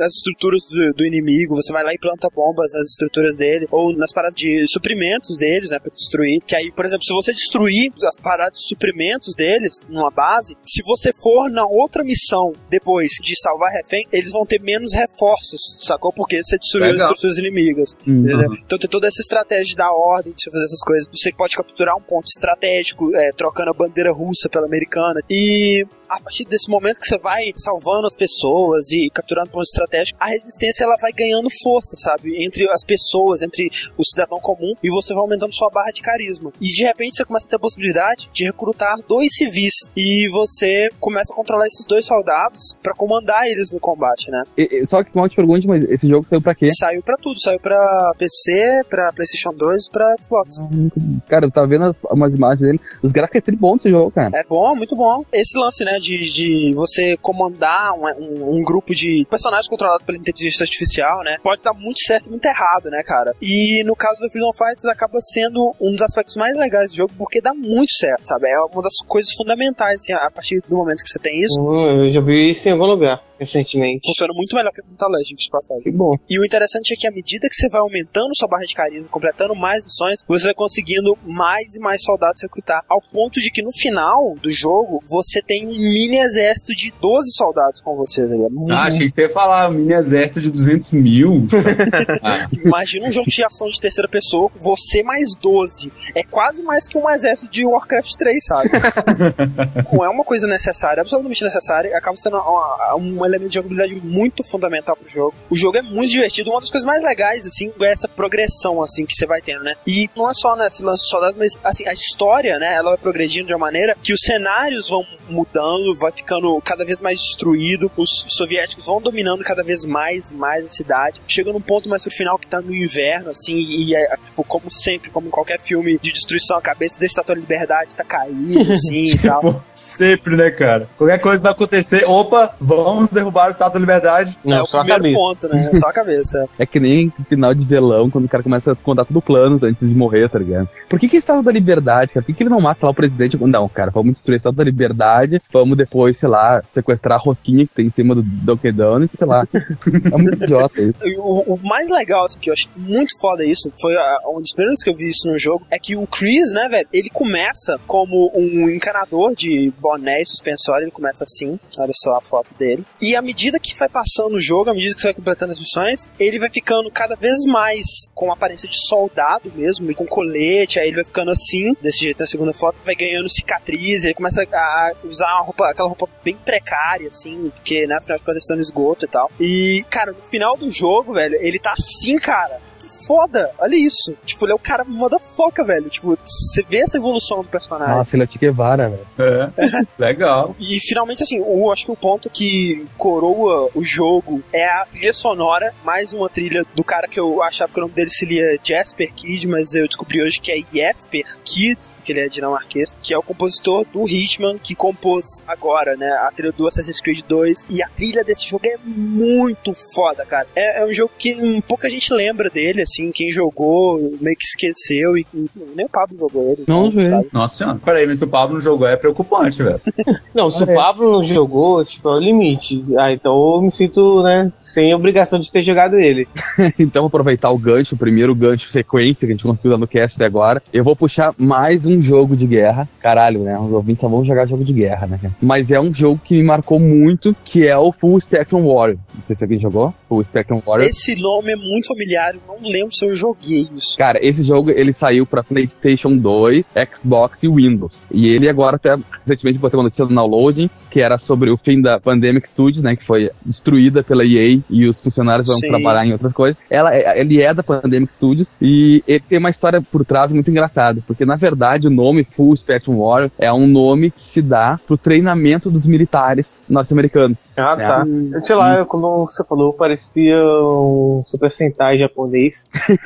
estruturas do, do inimigo, você vai lá e planta bombas nas estruturas dele, ou nas paradas de suprimentos deles, né, pra destruir. Que aí, por exemplo, se você destruir as paradas de suprimentos deles numa base, se você for na outra missão depois de salvar refém, eles vão ter menos reforços, sacou? Porque você destruiu Legal. as estruturas inimigas. Uhum. Entendeu? Então tem toda essa estratégia de dar ordem, de você fazer essas coisas. Você pode capturar um ponto estratégico, é, trocando a bandeira russa pela americana. E a partir desse momento que você vai salvando as pessoas e capturando pontos estratégicos, a resistência ela vai ganhando força, sabe? Entre as pessoas, entre o cidadão comum, e você vai aumentando sua barra de carisma. E de repente você começa a ter a possibilidade de recrutar dois civis. E você começa a controlar esses dois soldados pra comandar eles no combate, né? E, e, só que mal te pergunte, mas esse jogo saiu pra quê? Saiu pra tudo. Saiu pra P C, pra PlayStation dois e pra Xbox. Cara, eu tava vendo as, umas imagens dele. Os gráficos é muito bom desse jogo, cara. É bom, muito bom. Esse lance, né, de, de você comandar um, um, um grupo de personagens controlados pela inteligência artificial, né, pode dar muito certo e muito errado, né, cara? E no caso do Freedom Fighters acaba sendo um dos aspectos mais legais do jogo, porque dá muito certo, sabe? É uma das coisas fundamentais, assim, a partir do momento que você tem isso. Hum, eu já vi isso em algum lugar recentemente. Funciona muito melhor que o Brutal Legend, de passagem. Que bom. E o interessante é que à medida que você vai aumentando sua barra de carisma, completando mais missões, você vai conseguindo mais e mais soldados recrutar, ao ponto de que no final do jogo, você tem um mini exército de doze soldados com você, tá ligado? Ah, achei que você ia falar um mini exército de duzentos mil. ah. Imagina um jogo de ação de terceira pessoa, você mais doze. É quase mais que um exército de Warcraft três, sabe? Não é uma coisa necessária, absolutamente necessária, acaba sendo um, um elemento de jogabilidade muito fundamental pro jogo. O jogo é muito divertido, uma das coisas mais legais, assim, é essa progressão, assim, que você vai tendo, né? E não é só nesse lance de soldados, mas, assim, a história, né, ela vai progredindo de uma maneira que os cenários vão mudando, vai ficando cada vez mais destruído, os soviéticos vão dominando cada vez mais e mais a cidade, chega num ponto mais pro final que tá no inverno, assim, e é, tipo, como sempre, como em qualquer filme de destruição, a cabeça da Estátua da Liberdade tá caída, assim, tipo, e tal. Sempre, né, cara? Qualquer coisa vai acontecer, opa, vamos derrubar a Estátua da Liberdade. Não, é o só primeiro ponto, né? Só a cabeça. É que nem final de velão, quando o cara começa a contar todo o plano antes de morrer, tá ligado? Por que que a Estátua da Liberdade, cara? Por que que ele não mata lá o presidente? Não, cara, vamos destruir a Estátua da Liberdade, vamos depois, sei lá, sequestrar a rosquinha que tem em cima do Dunkin' Donuts, sei lá. É muito idiota isso. O, o mais legal, assim, que eu achei muito foda isso, foi a, uma das primeiras que eu vi isso no jogo, é que o Chris, né, velho, ele começa como um encanador de boné e suspensório, ele começa assim, olha só a foto dele, e à medida que vai passando o jogo, à medida que você vai completando as missões, ele vai ficando cada vez mais com aparência de soldado mesmo, e com colete, aí ele vai ficando assim, desse jeito na segunda foto, vai ganhando cicatriz, ele começa a usar uma roupa, aquela roupa bem precária, assim, porque, né, afinal de contas, estão no esgoto e tal. E, cara, no final do jogo, velho, ele tá assim, cara, foda, olha isso. Tipo, ele é o cara motherfucker, velho. Tipo, você vê essa evolução do personagem. Nossa, ele é o Che Guevara, velho. É, legal. E finalmente, assim, eu acho que o ponto que coroa o jogo é a trilha sonora, mais uma trilha do cara que eu achava que o nome dele seria Jasper Kidd, mas eu descobri hoje que é Jesper Kidd, que ele é dinamarquês, que é o compositor do Hitman, que compôs agora, né, a trilha do Assassin's Creed dois, e a trilha desse jogo é muito foda, cara. É, é um jogo que um, pouca gente lembra dele, assim, quem jogou meio que esqueceu, e, e nem o Pablo jogou ele. Não, então, sabe? Nossa senhora, peraí, mas se o Pablo não jogou é preocupante, velho. Não, se o Pablo não jogou, tipo, é o limite. Ah, então eu me sinto, né, sem obrigação de ter jogado ele. Então vou aproveitar o gancho, o primeiro gancho sequência que a gente conseguiu dar no cast até agora. Eu vou puxar mais um um jogo de guerra, caralho, né, os ouvintes só vão jogar jogo de guerra, né, mas é um jogo que me marcou muito, que é o Full Spectrum Warrior. Não sei se alguém jogou, Full Spectrum Warrior. Esse nome é muito familiar, eu não lembro se eu joguei isso. Cara, esse jogo, ele saiu pra PlayStation dois, Xbox e Windows, e ele agora até, recentemente, botei uma notícia no downloading, que era sobre o fim da Pandemic Studios, né, que foi destruída pela E A, e os funcionários vão Sim. trabalhar em outras coisas. Ela, ele é da Pandemic Studios, e ele tem uma história por trás muito engraçada, porque, na verdade, o nome Full Spectrum Warrior é um nome que se dá pro treinamento dos militares norte-americanos. Ah, né? tá. Hum. Sei lá, quando você falou, parecia um Super Sentai japonês.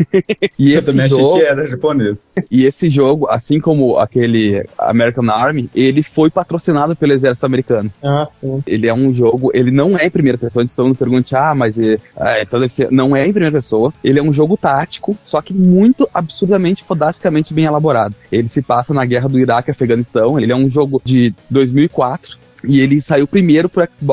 E Eu esse também jogo, achei que era japonês. E esse jogo, assim como aquele American Army, ele foi patrocinado pelo exército americano. Ah, sim. Ele é um jogo, ele não é em primeira pessoa, então todo mundo pergunta, ah, mas é, então deve ser, não é em primeira pessoa, ele é um jogo tático, só que muito absurdamente, fodasticamente bem elaborado. Ele se passa na guerra do Iraque e Afeganistão, ele é um jogo de dois mil e quatro, e ele saiu primeiro pro Xbox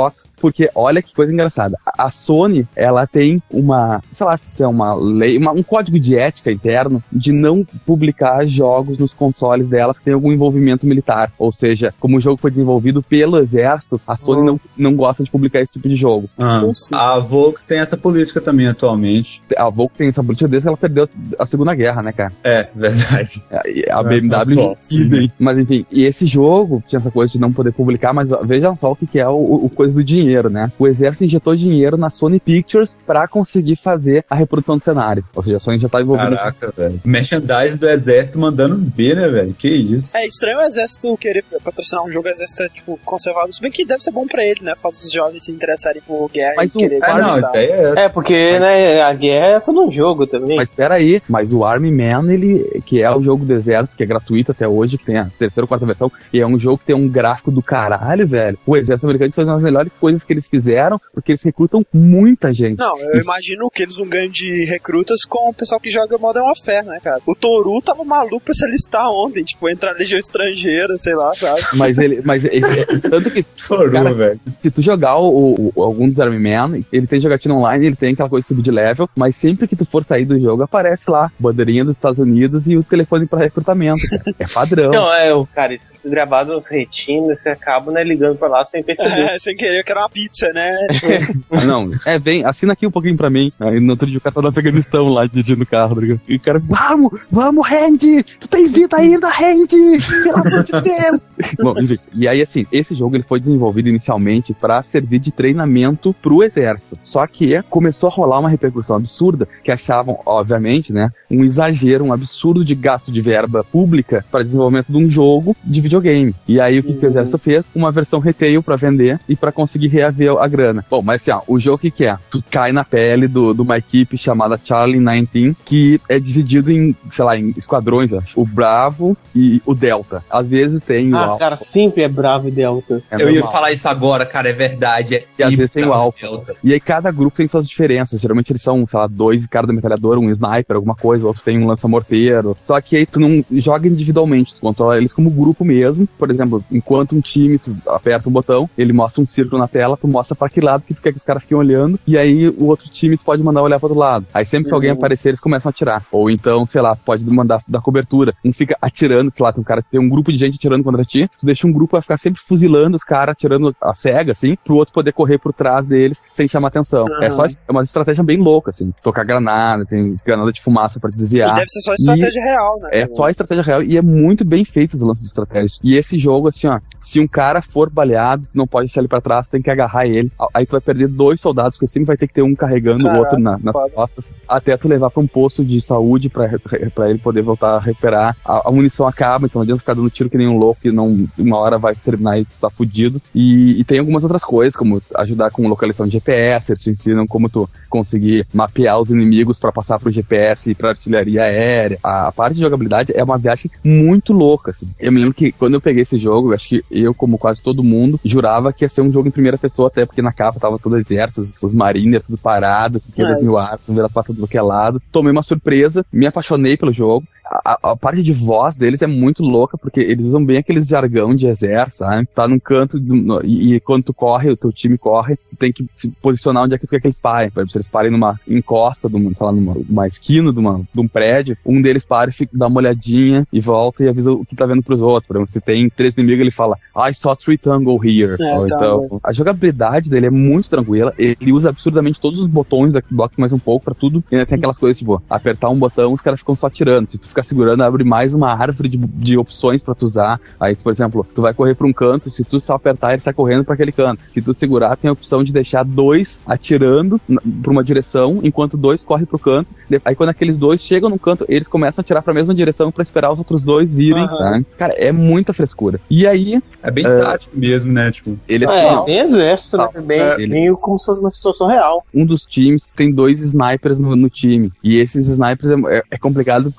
porque olha que coisa engraçada. A Sony, ela tem uma, sei lá se é uma lei, uma, um código de ética interno de não publicar jogos nos consoles delas que tem algum envolvimento militar. Ou seja, como o jogo foi desenvolvido pelo exército, a Sony oh. não, não gosta de publicar esse tipo de jogo. Ah, a Volks tem essa política também atualmente. A Volks tem essa política desde que ela perdeu a Segunda Guerra, né, cara? É, verdade. A, a B M W, idem. Mas enfim, e esse jogo tinha essa coisa de não poder publicar, mas vejam só o que, que é o, o coisa do dinheiro, né? O exército injetou dinheiro na Sony Pictures pra conseguir fazer a reprodução do cenário. Ou seja, a Sony já tá envolvida. Caraca, velho. Merchandise do exército mandando ver, né, velho? Que isso. É estranho o exército querer patrocinar um jogo, o exército é, tipo, conservado. Se bem que deve ser bom pra ele, né? Faz os jovens se interessarem por guerra mas e querer é, não, é, essa. é, porque, mas, né, a guerra é todo um jogo também. Mas espera aí, mas o Army Man, ele, que é o jogo do exército, que é gratuito até hoje, que tem a terceira ou quarta versão, e é um jogo que tem um gráfico do caralho, velho. O exército americano faz uma das melhores coisas que eles fizeram, porque eles recrutam muita gente. Não, eu Isso. imagino que eles não ganham de recrutas com o pessoal que joga Modern Warfare, né, cara? O Toru tava maluco pra se alistar ontem, tipo, entrar na legião estrangeira, sei lá, sabe? Mas ele, mas ele, tanto que, Toru, cara, velho. Se tu jogar o, o, algum dos Army Man, ele tem jogatina online, ele tem aquela coisa de subir de level, mas sempre que tu for sair do jogo, aparece lá, bandeirinha dos Estados Unidos e o telefone pra recrutamento, cara. É padrão. Não, é, cara, isso fica gravado nos retinas, você acaba, né, ligando pra lá sem perceber. É, sem querer, que era uma pizza, né? Ah, não, é, vem, assina aqui um pouquinho pra mim. Aí no outro dia o cara tá no Afeganistão lá, dirigindo o carro, tá ligado? E o cara, vamos, vamos, Randy! Tu tem vida ainda, Randy! Pelo amor de Deus! Bom, enfim, e aí assim, esse jogo ele foi desenvolvido inicialmente pra servir de treinamento pro exército. Só que começou a rolar uma repercussão absurda, que achavam, obviamente, né, um exagero, um absurdo de gasto de verba pública para desenvolvimento de um jogo de videogame. E aí o que, uhum. que o exército fez? Uma versão retail pra vender e pra conseguir reaver a grana. Bom, mas assim, ó, o jogo que que é? Tu cai na pele do, de uma equipe chamada Charlie dezenove, que é dividido em, sei lá, em esquadrões, acho. O Bravo e o Delta. Às vezes tem o Ah, Alpha. cara, sempre é Bravo e Delta. É eu ia falar isso agora, cara, é verdade, é sempre. E às vezes tem o Alpha. Delta. E aí cada grupo tem suas diferenças. Geralmente eles são, sei lá, dois cara da metralhadora, um sniper, alguma coisa, o outro tem um lança-morteiro. Só que aí tu não joga individualmente, tu controla eles como grupo mesmo. Por exemplo, enquanto um time, tu aperta um botão, ele mostra um círculo na tela, tu mostra pra que lado que tu quer que os caras fiquem olhando, e aí o outro time tu pode mandar olhar pro outro lado. Aí sempre que uhum. alguém aparecer, eles começam a atirar. Ou então, sei lá, tu pode mandar dar cobertura. Um fica atirando, sei lá, tem um cara que tem um grupo de gente atirando contra ti, tu deixa um grupo vai ficar sempre fuzilando os caras, atirando a cega, assim, pro outro poder correr por trás deles sem chamar atenção. Uhum. É só é uma estratégia bem louca, assim. Tocar granada, tem granada de fumaça pra desviar. E deve ser só estratégia e real, né? É só estratégia real e é muito bem feito os lances de estratégia. E esse jogo, assim, ó, se um cara for baleado, tu não pode deixar ele pra trás, tu tem que agarrar ele. Aí tu vai perder dois soldados, porque sempre vai ter que ter um carregando Caraca, o outro na, nas foda. costas, até tu levar pra um posto de saúde pra, pra ele poder voltar a recuperar. A, a munição acaba, então não adianta ficar dando tiro que nem um louco, que não, uma hora vai terminar e tu tá fudido. E, e tem algumas outras coisas, como ajudar com localização de G P S, eles te ensinam como tu conseguir mapear os inimigos pra passar pro G P S e pra artilharia aérea. A, a parte de jogabilidade é uma viagem muito louca, assim. Eu me lembro que quando eu peguei esse jogo, eu acho que eu, como quase todo mundo, jurava que ia ser um jogo em primeira pessoa, até porque na capa tava todo exército, os, os marines, tudo parado, quinhentos mil armas, vira pra tudo que é lado. Tomei uma surpresa, me apaixonei pelo jogo. A, a parte de voz deles é muito louca, porque eles usam bem aqueles jargão de exército, sabe? Tá num canto do, no, e, e quando tu corre, o teu time corre, tu tem que se posicionar onde é que tu quer que eles parem. Por exemplo, se eles parem numa encosta, de uma, sei lá, numa uma esquina de, uma, de um prédio, um deles para e fica, dá uma olhadinha e volta e avisa o que tá vendo pros outros. Por exemplo, se tem três inimigos, ele fala I saw three tango here. É, Ou, tá então, bom. A jogabilidade dele é muito tranquila, ele usa absurdamente todos os botões do Xbox, mais um pouco pra tudo, e ainda tem aquelas coisas, tipo, apertar um botão, os caras ficam só atirando. Se tu ficar segurando, abre mais uma árvore de, de opções pra tu usar. Aí, por exemplo, tu vai correr pra um canto, se tu só apertar, ele sai correndo pra aquele canto. Se tu segurar, tem a opção de deixar dois atirando na, pra uma direção, enquanto dois correm pro canto. Aí quando aqueles dois chegam no canto, eles começam a atirar pra mesma direção pra esperar os outros dois virem, uhum. tá? Cara, é muita frescura. E aí... É bem uh, tático mesmo, né? Tipo, ele é, é bem exército, né? Bem, é, ele... meio como se fosse uma situação real. Um dos times tem dois snipers no, no time. E esses snipers é, é complicado porque tem que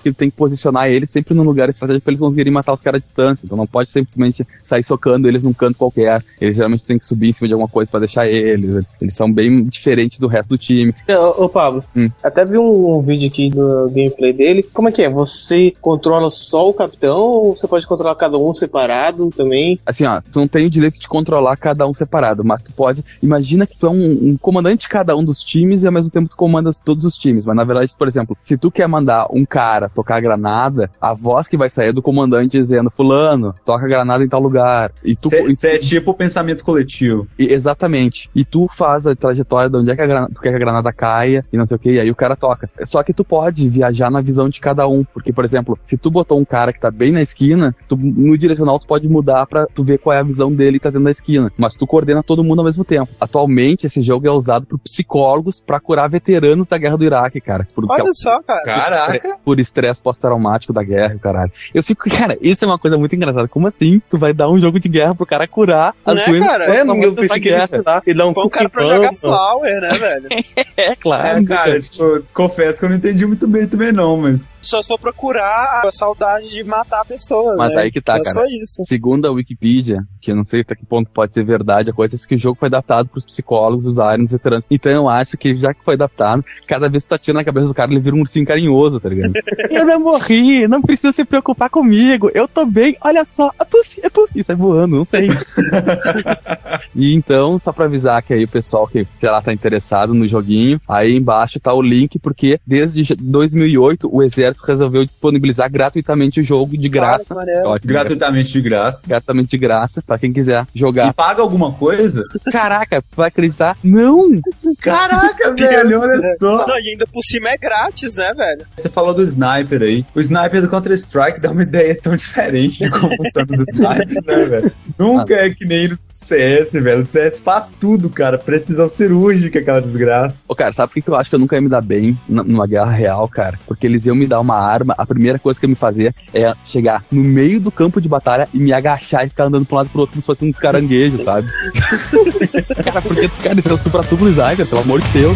posicionar eles sempre num lugar estratégico pra eles conseguirem matar os caras à distância. Então não pode simplesmente sair socando eles num canto qualquer. Eles geralmente têm que subir em cima de alguma coisa pra deixar eles. Eles, eles são bem diferentes do resto do time. Ô, ô Pablo, Hum. até vi um, um vídeo aqui do gameplay dele. Como é que é? Você controla só o capitão ou você pode controlar cada um separado também? Assim, ó, tu não tem o direito de controlar cada um separado, mas tu pode... Imagina que tu é um, um comandante de cada um dos times e ao mesmo tempo tu comanda todos os times. Mas na verdade, por exemplo, se tu quer mandar um cara tocar a granada, a voz que vai sair é do comandante dizendo: fulano, toca a granada em tal lugar. E tu... Isso é tipo o pensamento coletivo. E, exatamente. E tu faz a trajetória de onde é que a granada, tu quer que a granada caia e não sei o que, e aí o cara toca. Só que tu pode viajar na visão de cada um, porque, por exemplo, se tu botou um cara que tá bem na esquina, tu, no direcional tu pode mudar pra tu ver qual é a visão dele que tá dentro da esquina, mas tu coordena todo mundo ao mesmo tempo. Atualmente, esse jogo é usado por psicólogos pra curar veteranos da guerra do Iraque, cara. Por, Olha só, cara. Caraca! por estresse pós-traumático da guerra, caralho. Eu fico, cara, isso é uma coisa muito engraçada. Como assim tu vai dar um jogo de guerra pro cara curar as Né, doenças? cara? É, não, eu pensei que ele ia dar. Ele dá um Põe o cara pra cookie jogar bump. Flower, né, velho? É, claro. É, cara, tipo, confesso que eu não entendi muito bem também não, mas... Só se for procurar a saudade de matar a pessoa, Mas né? aí que tá, Mas cara. foi isso. Segundo a Wikipedia, que eu não sei até que ponto pode ser verdade, a coisa é que o jogo foi adaptado pros psicólogos usarem nos veteranos. Então eu acho que, já que foi adaptado, cada vez que tu tá tirando na cabeça do cara, ele vira um ursinho carinhoso, tá ligado? Eu não morri, não precisa se preocupar comigo, eu tô bem, olha só, é puff, é puff, e sai voando, não sei. E então, só pra avisar que aí o pessoal que, sei lá, tá interessado no joguinho, aí embaixo tá o link, porque desde dois mil e oito o Exército resolveu disponibilizar gratuitamente o jogo de graça. Cara, maneiro. Ótimo, Gratuitamente de graça. gratuitamente de graça, pra quem quiser E jogar. paga alguma coisa? Caraca, você vai acreditar? Não! Caraca, velho, olha só. Não, e ainda por cima é grátis, né, velho? Você falou do sniper aí. O sniper do Counter-Strike dá uma ideia tão diferente de como funciona os snipers, né, velho? Nunca é que nem no C S, velho. O C S faz tudo, cara. Precisão cirúrgica, aquela desgraça. Ô, cara, sabe por que eu acho que eu nunca ia me dar bem n- numa guerra real, cara? Porque eles iam me dar uma arma, a primeira coisa que eu ia me fazer é chegar no meio do campo de batalha e me agachar e ficar andando pra um lado pro outro como se fosse um caranguejo, sabe? Cara, porque, cara, isso é o supra-sumo do sniper, pelo amor de Deus.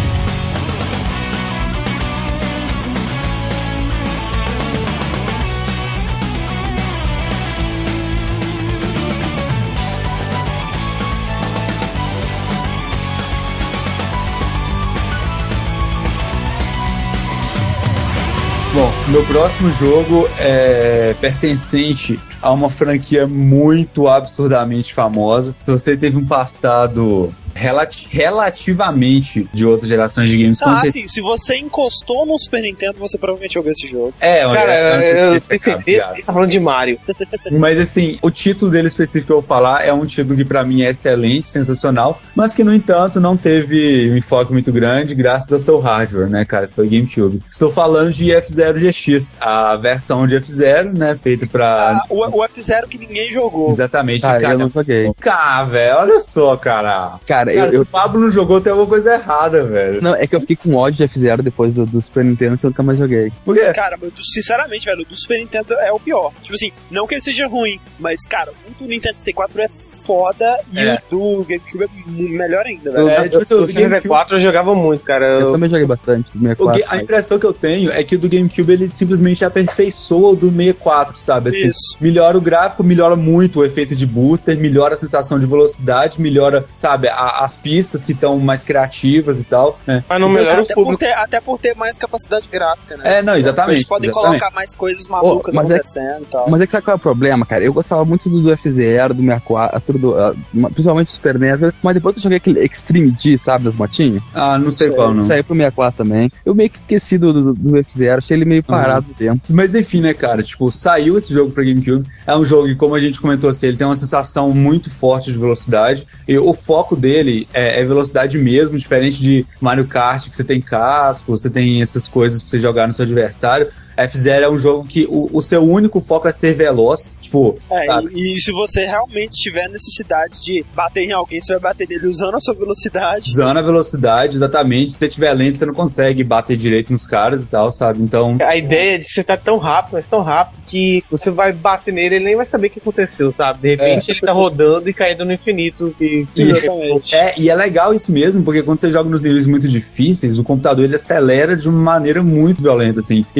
Bom, meu próximo jogo é pertencente a uma franquia muito absurdamente famosa. Se você teve um passado relati- relativamente de outras gerações de games, com Ah, certeza- assim, se você encostou no Super Nintendo, você provavelmente jogou esse jogo. É, uma Cara, geração eu tenho específica, certeza cara. que ele tá falando de Mario. Mas assim, o título dele específico que eu vou falar é um título que pra mim é excelente, sensacional, mas que no entanto não teve um enfoque muito grande graças ao seu hardware, né, cara, que foi o GameCube. Estou falando de F zero G X, a versão de F zero, né, feita pra... Ah, o, o F zero que ninguém jogou. Exatamente, Cara, cara. eu não joguei. Cara, velho, olha só, cara. Cara, Cara, eu, se eu- o Pablo não jogou, tem alguma coisa errada, velho. Não, é que eu fiquei com ódio de F zero depois do, do Super Nintendo que eu nunca mais joguei. Por quê? Cara, mas, sinceramente, velho, o do Super Nintendo é o pior. Tipo assim, não que ele seja ruim, mas, cara, o do Nintendo sessenta e quatro é foda e É. o do GameCube é melhor ainda, velho. É, tipo assim, o O sessenta e quatro eu jogava muito, cara. Eu Eu- também joguei bastante, do O sessenta e quatro. ga- a impressão que eu tenho é que o do GameCube ele simplesmente aperfeiçoa o do sessenta e quatro, sabe? Assim, Isso. melhora o gráfico, melhora muito o efeito de booster, melhora a sensação de velocidade, melhora, sabe, a- as pistas que estão mais criativas e tal, né? Mas não Então, melhora o até, por público. ter, até por ter mais capacidade gráfica, né? É, não, exatamente. Eles podem exatamente. colocar mais coisas malucas Oh, mas é- acontecendo e tal. Mas é que sabe qual é o problema, cara? Eu gostava muito do, do F zero, do sessenta e quatro, do, ah, principalmente do Super N E S, mas depois que eu joguei aquele Extreme G, sabe, das motinhas? Ah, não sei Sei. qual, não. Saiu pro sessenta e quatro também. Eu meio que esqueci do, do, do F zero, achei ele meio parado no tempo. Mas enfim, né, cara, tipo, saiu esse jogo pra GameCube, é um jogo que, como a gente comentou assim, ele tem uma sensação muito forte de velocidade, e o foco dele é, é velocidade mesmo, diferente de Mario Kart, que você tem casco, você tem essas coisas pra você jogar no seu adversário. F zero é um jogo que o, o seu único foco é ser veloz, tipo, É, sabe? e, e se você realmente tiver necessidade de bater em alguém, você vai bater nele usando a sua velocidade. Usando a velocidade, exatamente, se você tiver lento, você não consegue bater direito nos caras e tal, sabe? Então, A ideia de você estar tão rápido, mas tão rápido, que você vai bater nele e ele nem vai saber o que aconteceu, sabe? De repente ele tá rodando e caindo no infinito. E, Exatamente. É, e é legal isso mesmo, porque quando você joga nos níveis muito difíceis, o computador ele acelera de uma maneira muito violenta, assim. E, tipo,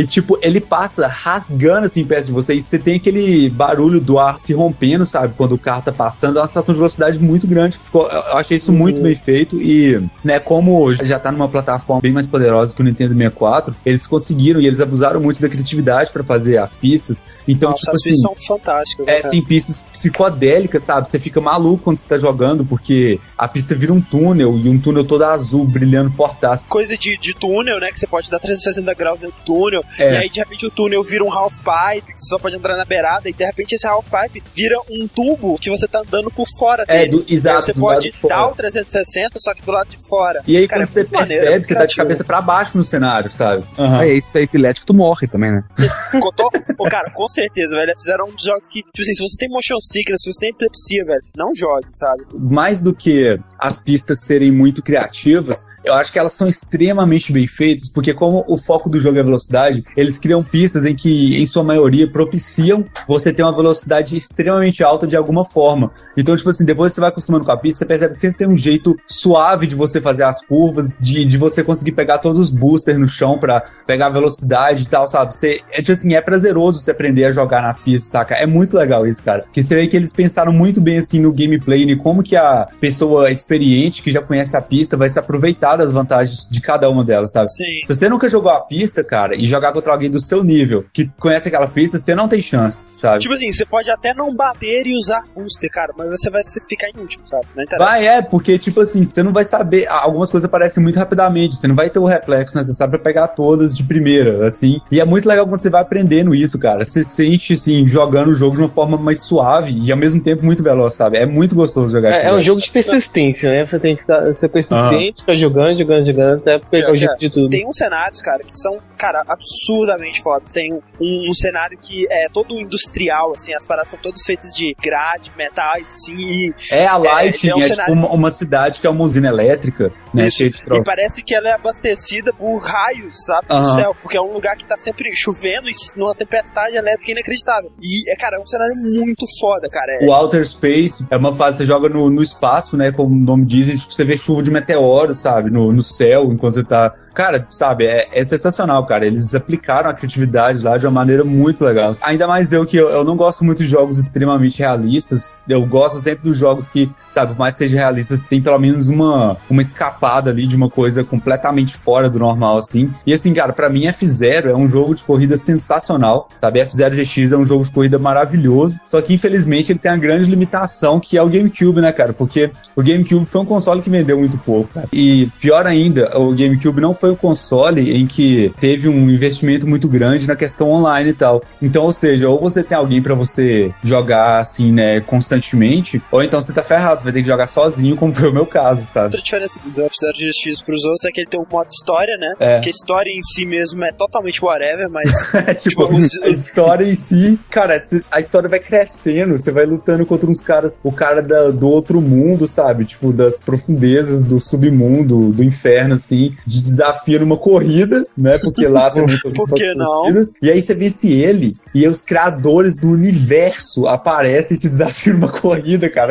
ele passa rasgando assim perto de você, e você tem aquele barulho do ar se rompendo, sabe? Quando o carro tá passando, é uma sensação de velocidade muito grande. Ficou, eu achei isso uhum. muito bem feito, e né, como já tá numa plataforma bem mais poderosa que o Nintendo sessenta e quatro, eles conseguiram e eles abusaram muito da criatividade pra fazer as pistas. Então, Nossa, tipo as assim, pistas são fantásticas. É, né? tem pistas psicodélicas, sabe? Você fica maluco quando você tá jogando, porque a pista vira um túnel, e um túnel todo azul, brilhando fortaço. Coisa de, de túnel, né? Que você pode dar trezentos e sessenta graus dentro do túnel, É. e aí de repente o túnel vira um half-pipe, que você só pode andar na beirada, e de repente esse half-pipe vira um tubo que você tá andando por fora É, dele. do, exato, Aí você do lado pode de fora. dar o trezentos e sessenta, só que do lado de fora. E aí, Cara, quando é você muito maneiro, percebe, é muito você tá de criativo. cabeça pra baixo no cenário, sabe? Uhum. Aí, se tu é epilético, tu morre também, né? Contou? Pô, cara, com certeza, velho. Fizeram um dos jogos que, tipo assim, se você tem motion sickness, se você tem epilepsia, velho, não jogue, sabe? Mais do que as pistas serem muito criativas, eu acho que elas são extremamente bem feitas, porque como o foco do jogo é a velocidade, eles criam pistas em que, em sua maioria, propiciam você ter uma velocidade extremamente alta de alguma forma. Então, tipo assim, depois que você vai acostumando com a pista, você percebe que sempre tem um jeito suave de você fazer as curvas, de, de você conseguir pegar todos os boosters no chão pra pegar a velocidade e tal, sabe? Você, é, tipo assim, é prazeroso você aprender a jogar nas pistas, saca? É muito legal isso, cara. Porque você vê que eles pensaram muito bem, assim, no gameplay, e como que a pessoa experiente, que já conhece a pista, vai se aproveitar das vantagens de cada uma delas, sabe? Sim. Se você nunca jogou a pista, cara, e jogar contra alguém do seu nível, que conhece aquela pista, você não tem chance, sabe? Tipo assim, você pode até não bater e usar booster, cara, mas você vai ficar inútil, sabe? Não interessa. Vai, é, porque, tipo assim, você não vai saber, algumas coisas aparecem muito rapidamente, você não vai ter o reflexo necessário pra pegar todas de primeira, assim, e é muito legal quando você vai aprendendo isso, cara, você sente, assim, jogando o jogo de uma forma mais suave e, ao mesmo tempo, muito veloz, sabe? É muito gostoso jogar É, é um jogo de persistência, né? Você tem que ficar, ser persistente, ficar jogando, jogando, jogando, até pegar É, o jeito é. de tudo. Tem uns cenários, cara, que são, cara, absurdamente fodas. Tem um, um cenário que é todo industrial, assim, as paradas são todas feitas de grade, metais, assim, e... É, a Lighting é, é, é um tipo cenário- uma, uma cidade que é uma usina elétrica, né, Isso. cheia de E troca. parece que ela é abastecida por raios, sabe, do Aham. céu, porque é um lugar que tá sempre chovendo e numa tempestade elétrica inacreditável. E, é, cara, é um cenário muito foda, cara. É, O Outer Space é uma fase, você joga no, no espaço, né, como o nome diz, e tipo, você vê chuva de meteoros, sabe, no, no céu, enquanto você tá... Cara, sabe, é, é sensacional, cara. Eles aplicaram a criatividade lá de uma maneira muito legal. Ainda mais eu que eu, eu não gosto muito de jogos extremamente realistas. Eu gosto sempre dos jogos que, sabe, por mais que sejam realistas, tem pelo menos uma, uma escapada ali de uma coisa completamente fora do normal, assim. E assim, cara, pra mim F zero é um jogo de corrida sensacional, sabe? F zero G X é um jogo de corrida maravilhoso. Só que, infelizmente, ele tem uma grande limitação, que é o GameCube, né, cara? Porque o GameCube foi um console que vendeu muito pouco, cara. E, pior ainda, o GameCube não foi o console em que teve um investimento muito grande na questão online e tal. Então, ou seja, ou você tem alguém pra você jogar assim, né, constantemente, ou então você tá ferrado, você vai ter que jogar sozinho, como foi o meu caso, sabe? Outra diferença do F zero G X pros outros é que ele tem um modo história, né? É. Que a história em si mesmo é totalmente whatever, mas... É, tipo, Tipo, os- a história em si, cara, a história vai crescendo, você vai lutando contra uns caras, o cara da- do outro mundo, sabe? Tipo, das profundezas do submundo, do inferno, assim, de desafio numa corrida, né? Porque lá também são Por que não? corridas. E aí você vence ele, e aí os criadores do universo aparecem e te desafiam numa corrida, cara.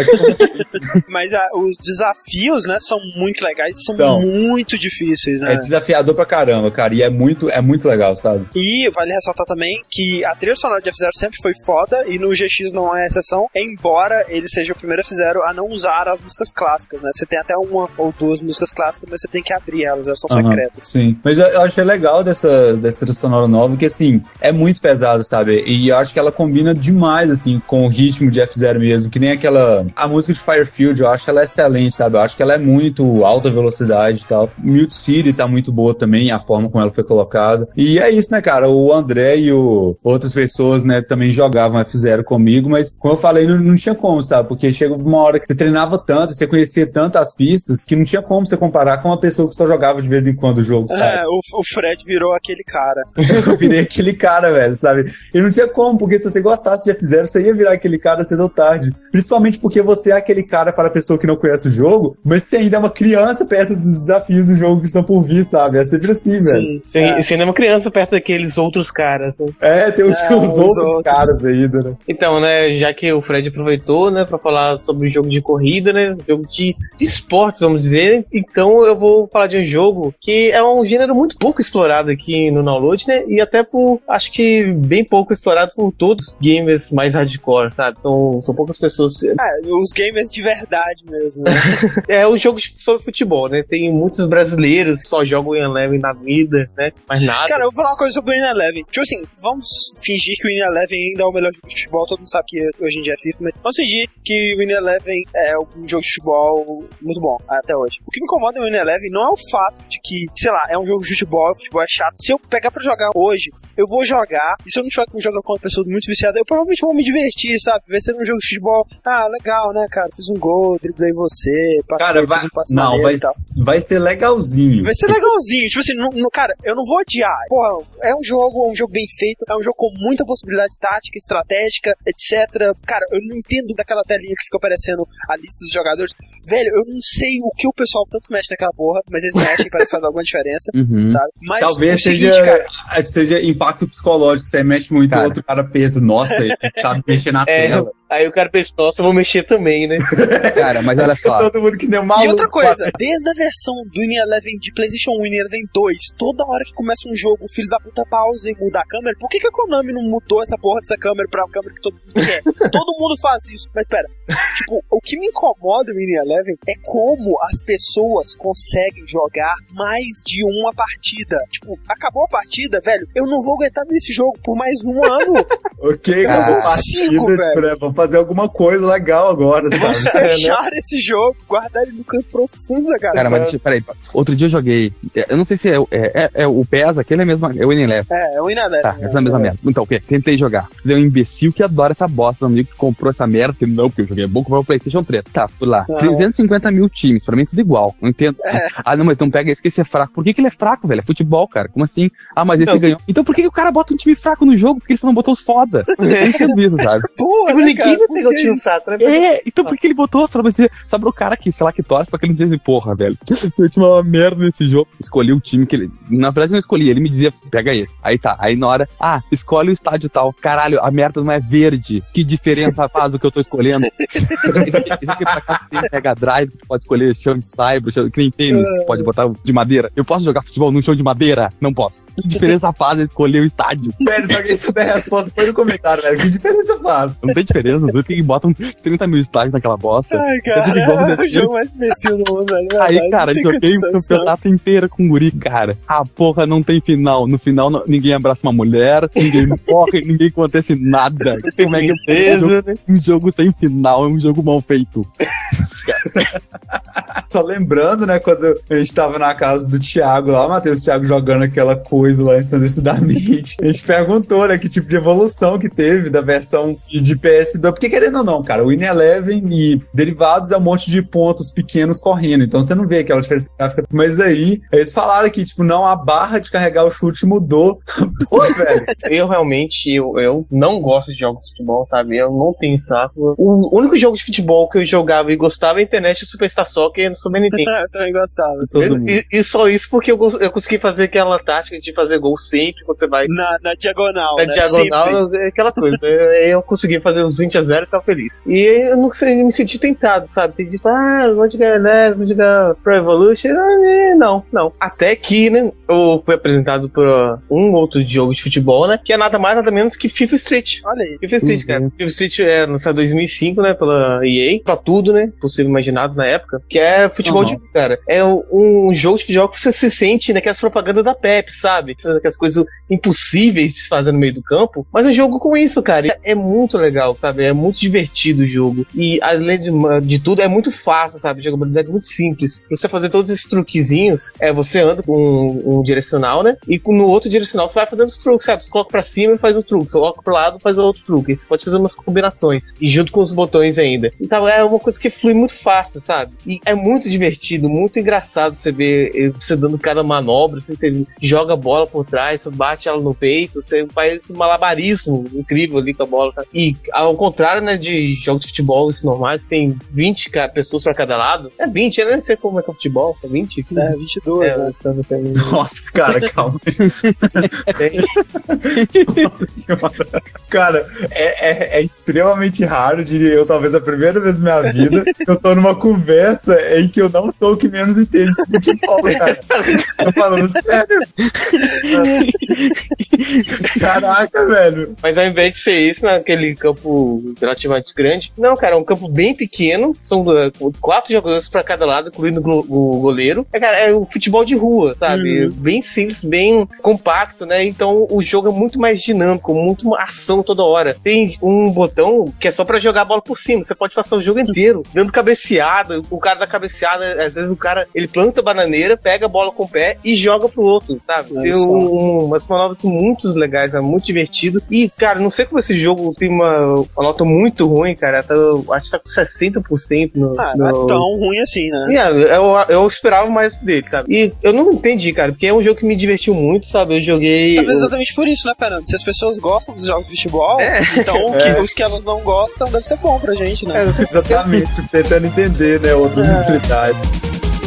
Mas ah, os desafios, né, são muito legais e são Então, muito difíceis, né? É desafiador pra caramba, cara, e é muito, é muito legal, sabe? E vale ressaltar também que a trilha sonora de F zero sempre foi foda e no G X não é exceção, embora ele seja o primeiro F zero a não usar as músicas clássicas, né? Você tem até uma ou duas músicas clássicas, mas você tem que abrir elas, elas são Aham, secretas. sim, mas eu, eu achei legal dessa, dessa trilha sonora nova, que assim, é muito pesado, sabe? E eu acho que ela combina demais, assim, com o ritmo de F zero mesmo, que nem aquela... A música de Firefield, eu acho que ela é excelente, sabe? Eu acho que ela é muito alta velocidade e tal. Mute City tá muito boa também, a forma como ela foi colocada. E é isso, né, cara? O André e o, outras pessoas, né, também jogavam F zero comigo, mas como eu falei, não, não tinha como, sabe? Porque chega uma hora que você treinava tanto, você conhecia tanto as pistas, que não tinha como você comparar com uma pessoa que só jogava de vez em quando o jogo, sabe? É, o, o Fred virou aquele cara. Eu virei aquele cara, velho, sabe? E não tinha como, porque se você gostasse de F zero, você ia virar aquele cara cedo ou tarde. Principalmente porque você é aquele cara para a pessoa que não conhece o jogo, mas você ainda é uma criança perto dos desafios do jogo que estão por vir, sabe? É sempre assim, velho. Sim, Você, é. você ainda é uma criança perto daqueles outros caras. Né? É, tem os, É, os os outros, outros. caras ainda, né? Então, né, já que o Fred aproveitou, né, pra falar sobre o jogo de corrida, né, jogo de, de esportes, vamos dizer, então eu vou falar de um jogo que que é um gênero muito pouco explorado aqui no Download, né? E até por, acho que bem pouco explorado por todos os gamers mais hardcore, sabe? Então, são poucas pessoas... É, os gamers de verdade mesmo, né? É um jogo sobre futebol, né? Tem muitos brasileiros que só jogam em Eleven na vida, né? Mas nada. Cara, eu vou falar uma coisa sobre o Win Eleven. Tipo assim, vamos fingir que o Win Eleven ainda é o melhor jogo de futebol. Todo mundo sabe que hoje em dia é FIFA, mas vamos fingir que o Win Eleven é um jogo de futebol muito bom até hoje. O que me incomoda no Win Eleven não é o fato de que, sei lá, é um jogo de futebol, o futebol é chato. Se eu pegar pra jogar hoje, eu vou jogar, e se eu não tiver com jogando com uma pessoa muito viciada, eu provavelmente vou me divertir, sabe? Vai ser um jogo de futebol, ah, legal, né, cara? Fiz um gol, driblei você, passei, cara, vai, fiz um passe não, vai, e tal. vai ser legalzinho. Vai ser legalzinho, tipo assim, não, não, cara, eu não vou odiar. Porra, é um jogo, é um jogo bem feito, é um jogo com muita possibilidade tática, estratégica, etcétera. Cara, eu não entendo daquela telinha que fica aparecendo a lista dos jogadores. Velho, eu não sei o que o pessoal tanto mexe naquela porra, mas eles mexem, parece que faz alguma diferença, Uhum. sabe? Mas talvez o seguinte, seja, cara, seja impacto psicológico, você mexe muito, Cara. o outro cara pensa, nossa, ele sabe mexer na É, tela. aí o cara pensa, nossa, eu vou mexer também, né? Cara, mas olha só. Todo mundo que deu maluco. E outra coisa, desde a versão do Win Eleven de PlayStation um e Win Eleven dois, toda hora que começa um jogo, o filho da puta pausa e muda a câmera. Por que, que a Konami não mudou essa porra dessa câmera pra câmera que todo mundo quer? Todo mundo faz isso. Mas pera, tipo, o que me incomoda no Win Eleven é como as pessoas conseguem jogar mais de uma partida. Tipo, acabou a partida, velho, eu não vou aguentar nesse jogo por mais um ano. Ok, Eu cara, não partida, consigo, tipo, velho. né, vamos fazer alguma coisa legal agora, Vamos sabe? fechar esse jogo, guardar ele no canto profundo, cara. Cara, mas deixa, peraí. Outro dia eu joguei. Eu não sei se é, é, é, é o P E S, aquele é mesmo. É o Win Eleven. É, é o Win Eleven. Tá, essa é a mesma merda. Então, o quê? Tentei jogar. Tem um imbecil que adora essa bosta. Um amigo que comprou essa merda. Que não, porque eu joguei bom, comprou o PlayStation três. Tá, fui lá. Ah. trezentos e cinquenta mil times. Pra mim é tudo igual. Não entendo. É. Ah, não, mas então pega esse que esse é fraco. Por que, que ele é fraco, velho? É futebol, cara. Como assim? Ah, mas esse Não. ganhou. Então por que, que o cara bota um time fraco no jogo? Porque ele só não botou os foda. Eu não entendo isso, sabe? Porra, Tipo, né, ninguém cara? vai pegar o Por que time fraco, né? É, então por que ele botou? Só pra dizer, sabe o cara que, sei lá, que torce pra aquele dia de porra, velho. Eu tinha uma merda nesse jogo. Escolhi o time que ele. Na verdade, não escolhi, ele me dizia, pega esse. Aí tá, aí na hora, ah, escolhe o estádio tal. Caralho, a merda não é verde. Que diferença faz o que eu tô escolhendo? Esse aqui, esse aqui pra cá tem Mega Drive, que tu pode escolher chão de saibro, chão, que nem tênis, que pode botar de madeira. Eu posso jogar futebol num chão de madeira? Não posso. Que diferença faz escolher o estádio? Velho, se alguém souber a resposta, põe no comentário, velho. Que diferença faz? Não tem diferença, não tem que botam trinta mil estádios naquela bosta. Ai, É tudo igual, cara, né? é o jogo mais imbecil do mundo, velho. Aí, Verdade, cara, não tem joguei o condição, campeonato inteiro com o guri, cara. Ah, porra, não tem final. No final, não- ninguém abraça uma mulher, ninguém morre, ninguém acontece nada. Como é que é um jogo, um jogo sem final? É um jogo mal feito. Só lembrando, né, quando a gente tava na casa do Thiago lá, o Matheus, o Thiago jogando aquela coisa lá ensandecidamente, a gente perguntou, né, que tipo de evolução que teve da versão de P S dois, porque querendo ou não, cara, o Win Eleven e derivados é um monte de pontos pequenos correndo, então você não vê aquela diferença gráfica, mas aí, eles falaram que, tipo, não, a barra de carregar o chute mudou. Pô, velho. Eu realmente, eu, eu não gosto de jogos de futebol, sabe? Eu não tenho saco. O único jogo de futebol que eu jogava e gostava é a internet e Superstar Soccer no Super Nintendo. Eu também gostava. Todo mundo. E, e só isso porque eu, gos- eu consegui fazer aquela tática de fazer gol sempre quando você vai Na, na diagonal, na né? diagonal, Sempre. é aquela coisa. eu, eu consegui fazer uns vinte a zero e ficava feliz. E eu não sei, me senti tentado, sabe? Tem de falar, ah, vou jogar Eleven, vou jogar Pro Evolution. Ah, Não, não. Até que, né, eu fui apresentado por uh, um outro jogo de futebol, né? Que é nada mais, nada menos que FIFA Street. Olha aí. FIFA Street, Uhum. cara. FIFA Street é lançado em dois mil e cinco, né, pela E A, pra tudo, né, possível imaginado na época, que é futebol Uhum. de, cara, é um jogo de futebol que você se sente naquelas propagandas da Pepsi, sabe? Aquelas coisas impossíveis de se fazer no meio do campo, mas um jogo com isso, cara, é, é muito legal, sabe? É muito divertido o jogo, e além de, de tudo, é muito fácil, sabe? A jogabilidade é muito simples. Pra você fazer todos esses truquezinhos, é, você anda com um, um direcional, né, e com- no outro direcional você vai fazendo os truques, sabe? Você coloca pra cima e faz o truque, você coloca pro lado e faz o outro truque, você pode fazer umas combinações, e junto com os botões ainda. Então é uma coisa que flui muito fácil, sabe? E é muito divertido, muito engraçado você ver eh, você dando cada manobra, assim, você joga a bola por trás, você bate ela no peito, você faz um malabarismo incrível ali com a bola, tá? E ao contrário, né, de jogos de futebol esses normais, tem vinte ca- pessoas pra cada lado. É vinte, eu não sei como é que é o futebol, é vinte? É, vinte e dois, É, né? você não sei. Nossa, cara, calma. Tem- Nossa senhora. Cara, é, é, é extremamente raro, diria eu, talvez a primeira vez na minha vida, eu tô numa conversa em que eu não sou o que menos entende de futebol, cara. Tô falando sério. Caraca, velho. Mas ao invés de ser isso, naquele campo relativamente grande, não, cara, é um campo bem pequeno, são uh, quatro jogadores pra cada lado, incluindo o goleiro. É, cara, é o futebol de rua, sabe? Uhum. Bem simples, bem compacto, né? Então o jogo é muito mais dinâmico, muito ação toda hora. Tem um botão que é só pra jogar a bola por cima, você pode passar o jogo inteiro dando cabeceada, o cara da cabeceada, às vezes o cara, ele planta a bananeira, pega a bola com o pé e joga pro outro, sabe? Tem um, um, umas manobras muito legais, é muito divertido. E, cara, não sei como esse jogo tem uma, uma nota muito ruim, cara. Tá, acho que tá com sessenta por cento no... Ah, no... não é tão ruim assim, né? Yeah, eu, eu esperava mais dele, sabe? E eu não entendi, cara, porque é um jogo que me divertiu muito, sabe? Eu joguei... Talvez eu... exatamente por isso, né, Fernando? Se as pessoas gostam dos jogos de futebol, é. então É. Que, os que elas não gostam deve ser bom pra gente, né? É, exatamente, tentando entender, né, outras É. utilidades.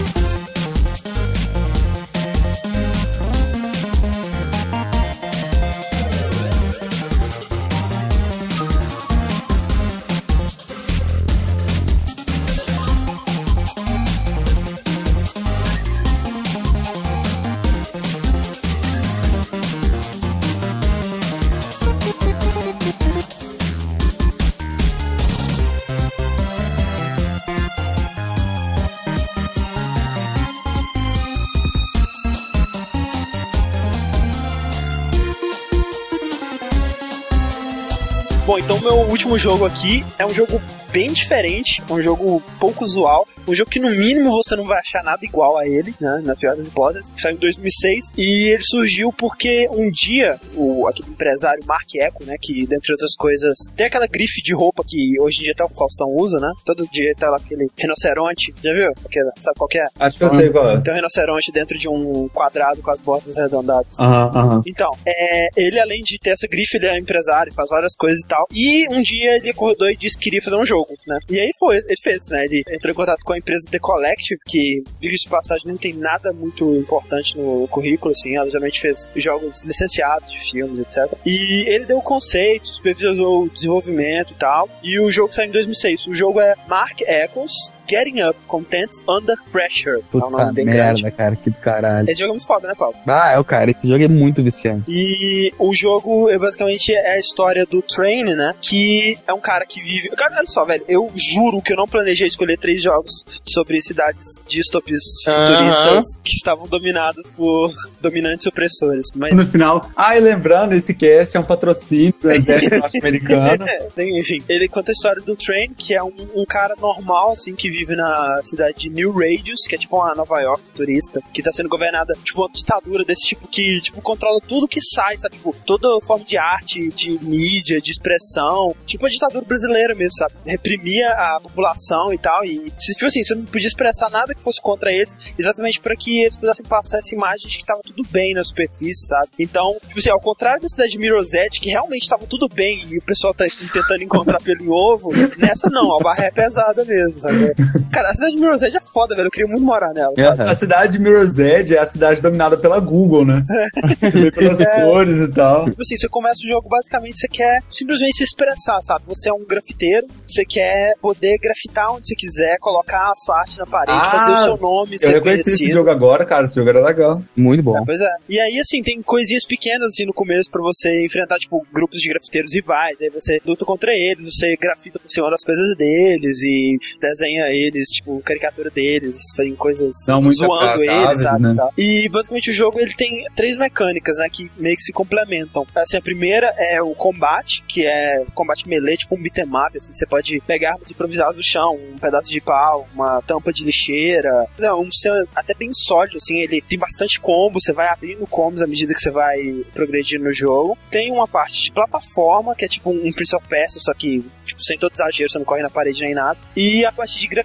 Bom, então o meu último jogo aqui é um jogo bem diferente, um jogo pouco usual, um jogo que no mínimo você não vai achar nada igual a ele, né, na pior das hipóteses, que saiu em dois mil e seis, e ele surgiu porque um dia o aquele empresário Mark Ecko, né, que dentre outras coisas tem aquela grife de roupa que hoje em dia até o Faustão usa, né, todo dia tá lá aquele rinoceronte, já viu? Aquela, sabe qual que é? Acho que eu sei qual é. Tem um rinoceronte dentro de um quadrado com as bordas arredondadas. Aham, aham. Então, é, ele além de ter essa grife, ele é empresário, faz várias coisas e tal. E um dia ele acordou e disse que queria fazer um jogo, né? E aí foi, ele fez, né? Ele entrou em contato com a empresa The Collective, que, diga-se de passagem, não tem nada muito importante no currículo, assim. Ela geralmente fez jogos licenciados de filmes, etcétera. E ele deu o conceito, supervisou o desenvolvimento e tal. E o jogo saiu em dois mil e seis. O jogo é Mark Echoes Getting Up, Contents Under Pressure. Puta é um nome bem merda, grande. cara, que do caralho. Esse jogo é muito foda, né, Paulo? Ah, é o cara, esse jogo é muito viciante. E o jogo, é, basicamente, é a história do Train, né? Que é um cara que vive... Cara, olha só, velho, eu juro que eu não planejei escolher três jogos sobre cidades dístopes futuristas uh-huh. que estavam dominadas por dominantes opressores. Mas... No final, ah, e lembrando, esse cast é um patrocínio do exército norte-americano. Enfim, ele conta a história do Train, que é um, um cara normal, assim, que vive na cidade de New Radius, que é tipo uma Nova York futurista, que tá sendo governada, tipo, uma ditadura desse tipo que, tipo, controla tudo que sai, sabe? Tipo, toda forma de arte, de mídia, de expressão, tipo a ditadura brasileira mesmo, sabe? Reprimia a população e tal, e, tipo assim, você não podia expressar nada que fosse contra eles, exatamente para que eles pudessem passar essa imagem de que tava tudo bem na superfície, sabe? Então, tipo assim, ao contrário da cidade de Mirror's Edge, que realmente tava tudo bem e o pessoal tá tentando encontrar pelo em ovo, nessa não, a barra é pesada mesmo, sabe? Cara, a cidade de Mirror's Edge é foda, velho, eu queria muito morar nela, sabe? A cidade de Mirror's Edge é a cidade dominada pela Google, né? Pelas É. cores e tal. Tipo assim, você começa o jogo, basicamente, você quer simplesmente se expressar, sabe? Você é um grafiteiro, você quer poder grafitar onde você quiser, colocar a sua arte na parede, Ah, fazer o seu nome, Eu ser reconheci esse conhecido. jogo agora, cara. Esse jogo era legal. Muito bom. É, pois é. E aí, assim, tem coisinhas pequenas, assim, no começo pra você enfrentar, tipo, grupos de grafiteiros rivais. Aí você luta contra eles, você grafita por cima das coisas deles e desenha eles, tipo, caricatura deles, fazem coisas Não muito zoando eles, agradáveis, sabe? né? E, tal. E, basicamente, o jogo, ele tem três mecânicas, né, que meio que se complementam. Assim, a primeira é o combate, que é combate melee, tipo um beat'em up, assim, você pode pegar armas improvisadas do chão, um pedaço de pau, uma tampa de lixeira, é um sistema até bem sólido, assim, ele tem bastante combo, você vai abrindo combos à medida que você vai progredindo no jogo. Tem uma parte de plataforma, que é tipo um Prince of Persia, só que, tipo, sem todo exagero, você não corre na parede nem nada. E a parte de grafite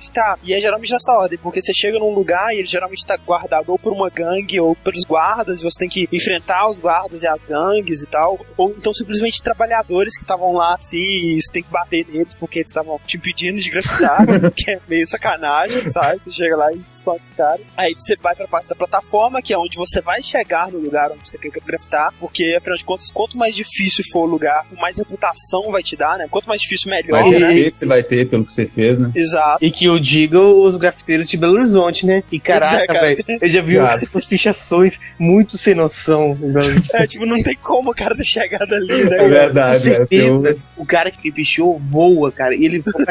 grafitar. E é geralmente nessa ordem, porque você chega num lugar e ele geralmente está guardado ou por uma gangue ou pelos guardas, e você tem que enfrentar os guardas e as gangues e tal, ou então simplesmente trabalhadores que estavam lá assim, e você tem que bater neles porque eles estavam te impedindo de grafitar, que é meio sacanagem, sabe? Você chega lá e explode os caras. Aí você vai pra parte da plataforma, que é onde você vai chegar no lugar onde você quer grafitar, porque afinal de contas, quanto mais difícil for o lugar, mais reputação vai te dar, né? Quanto mais difícil, melhor, mais né? respeito você vai ter pelo que você fez, né? Exato. E que eu digo os grafiteiros de Belo Horizonte, né? E caraca, é, velho, eu já vi essas pichações muito sem noção. É, tipo, não tem como o cara ter chegado ali, né? É verdade, é. Certeza, o cara que pichou voa, cara, e ele voa.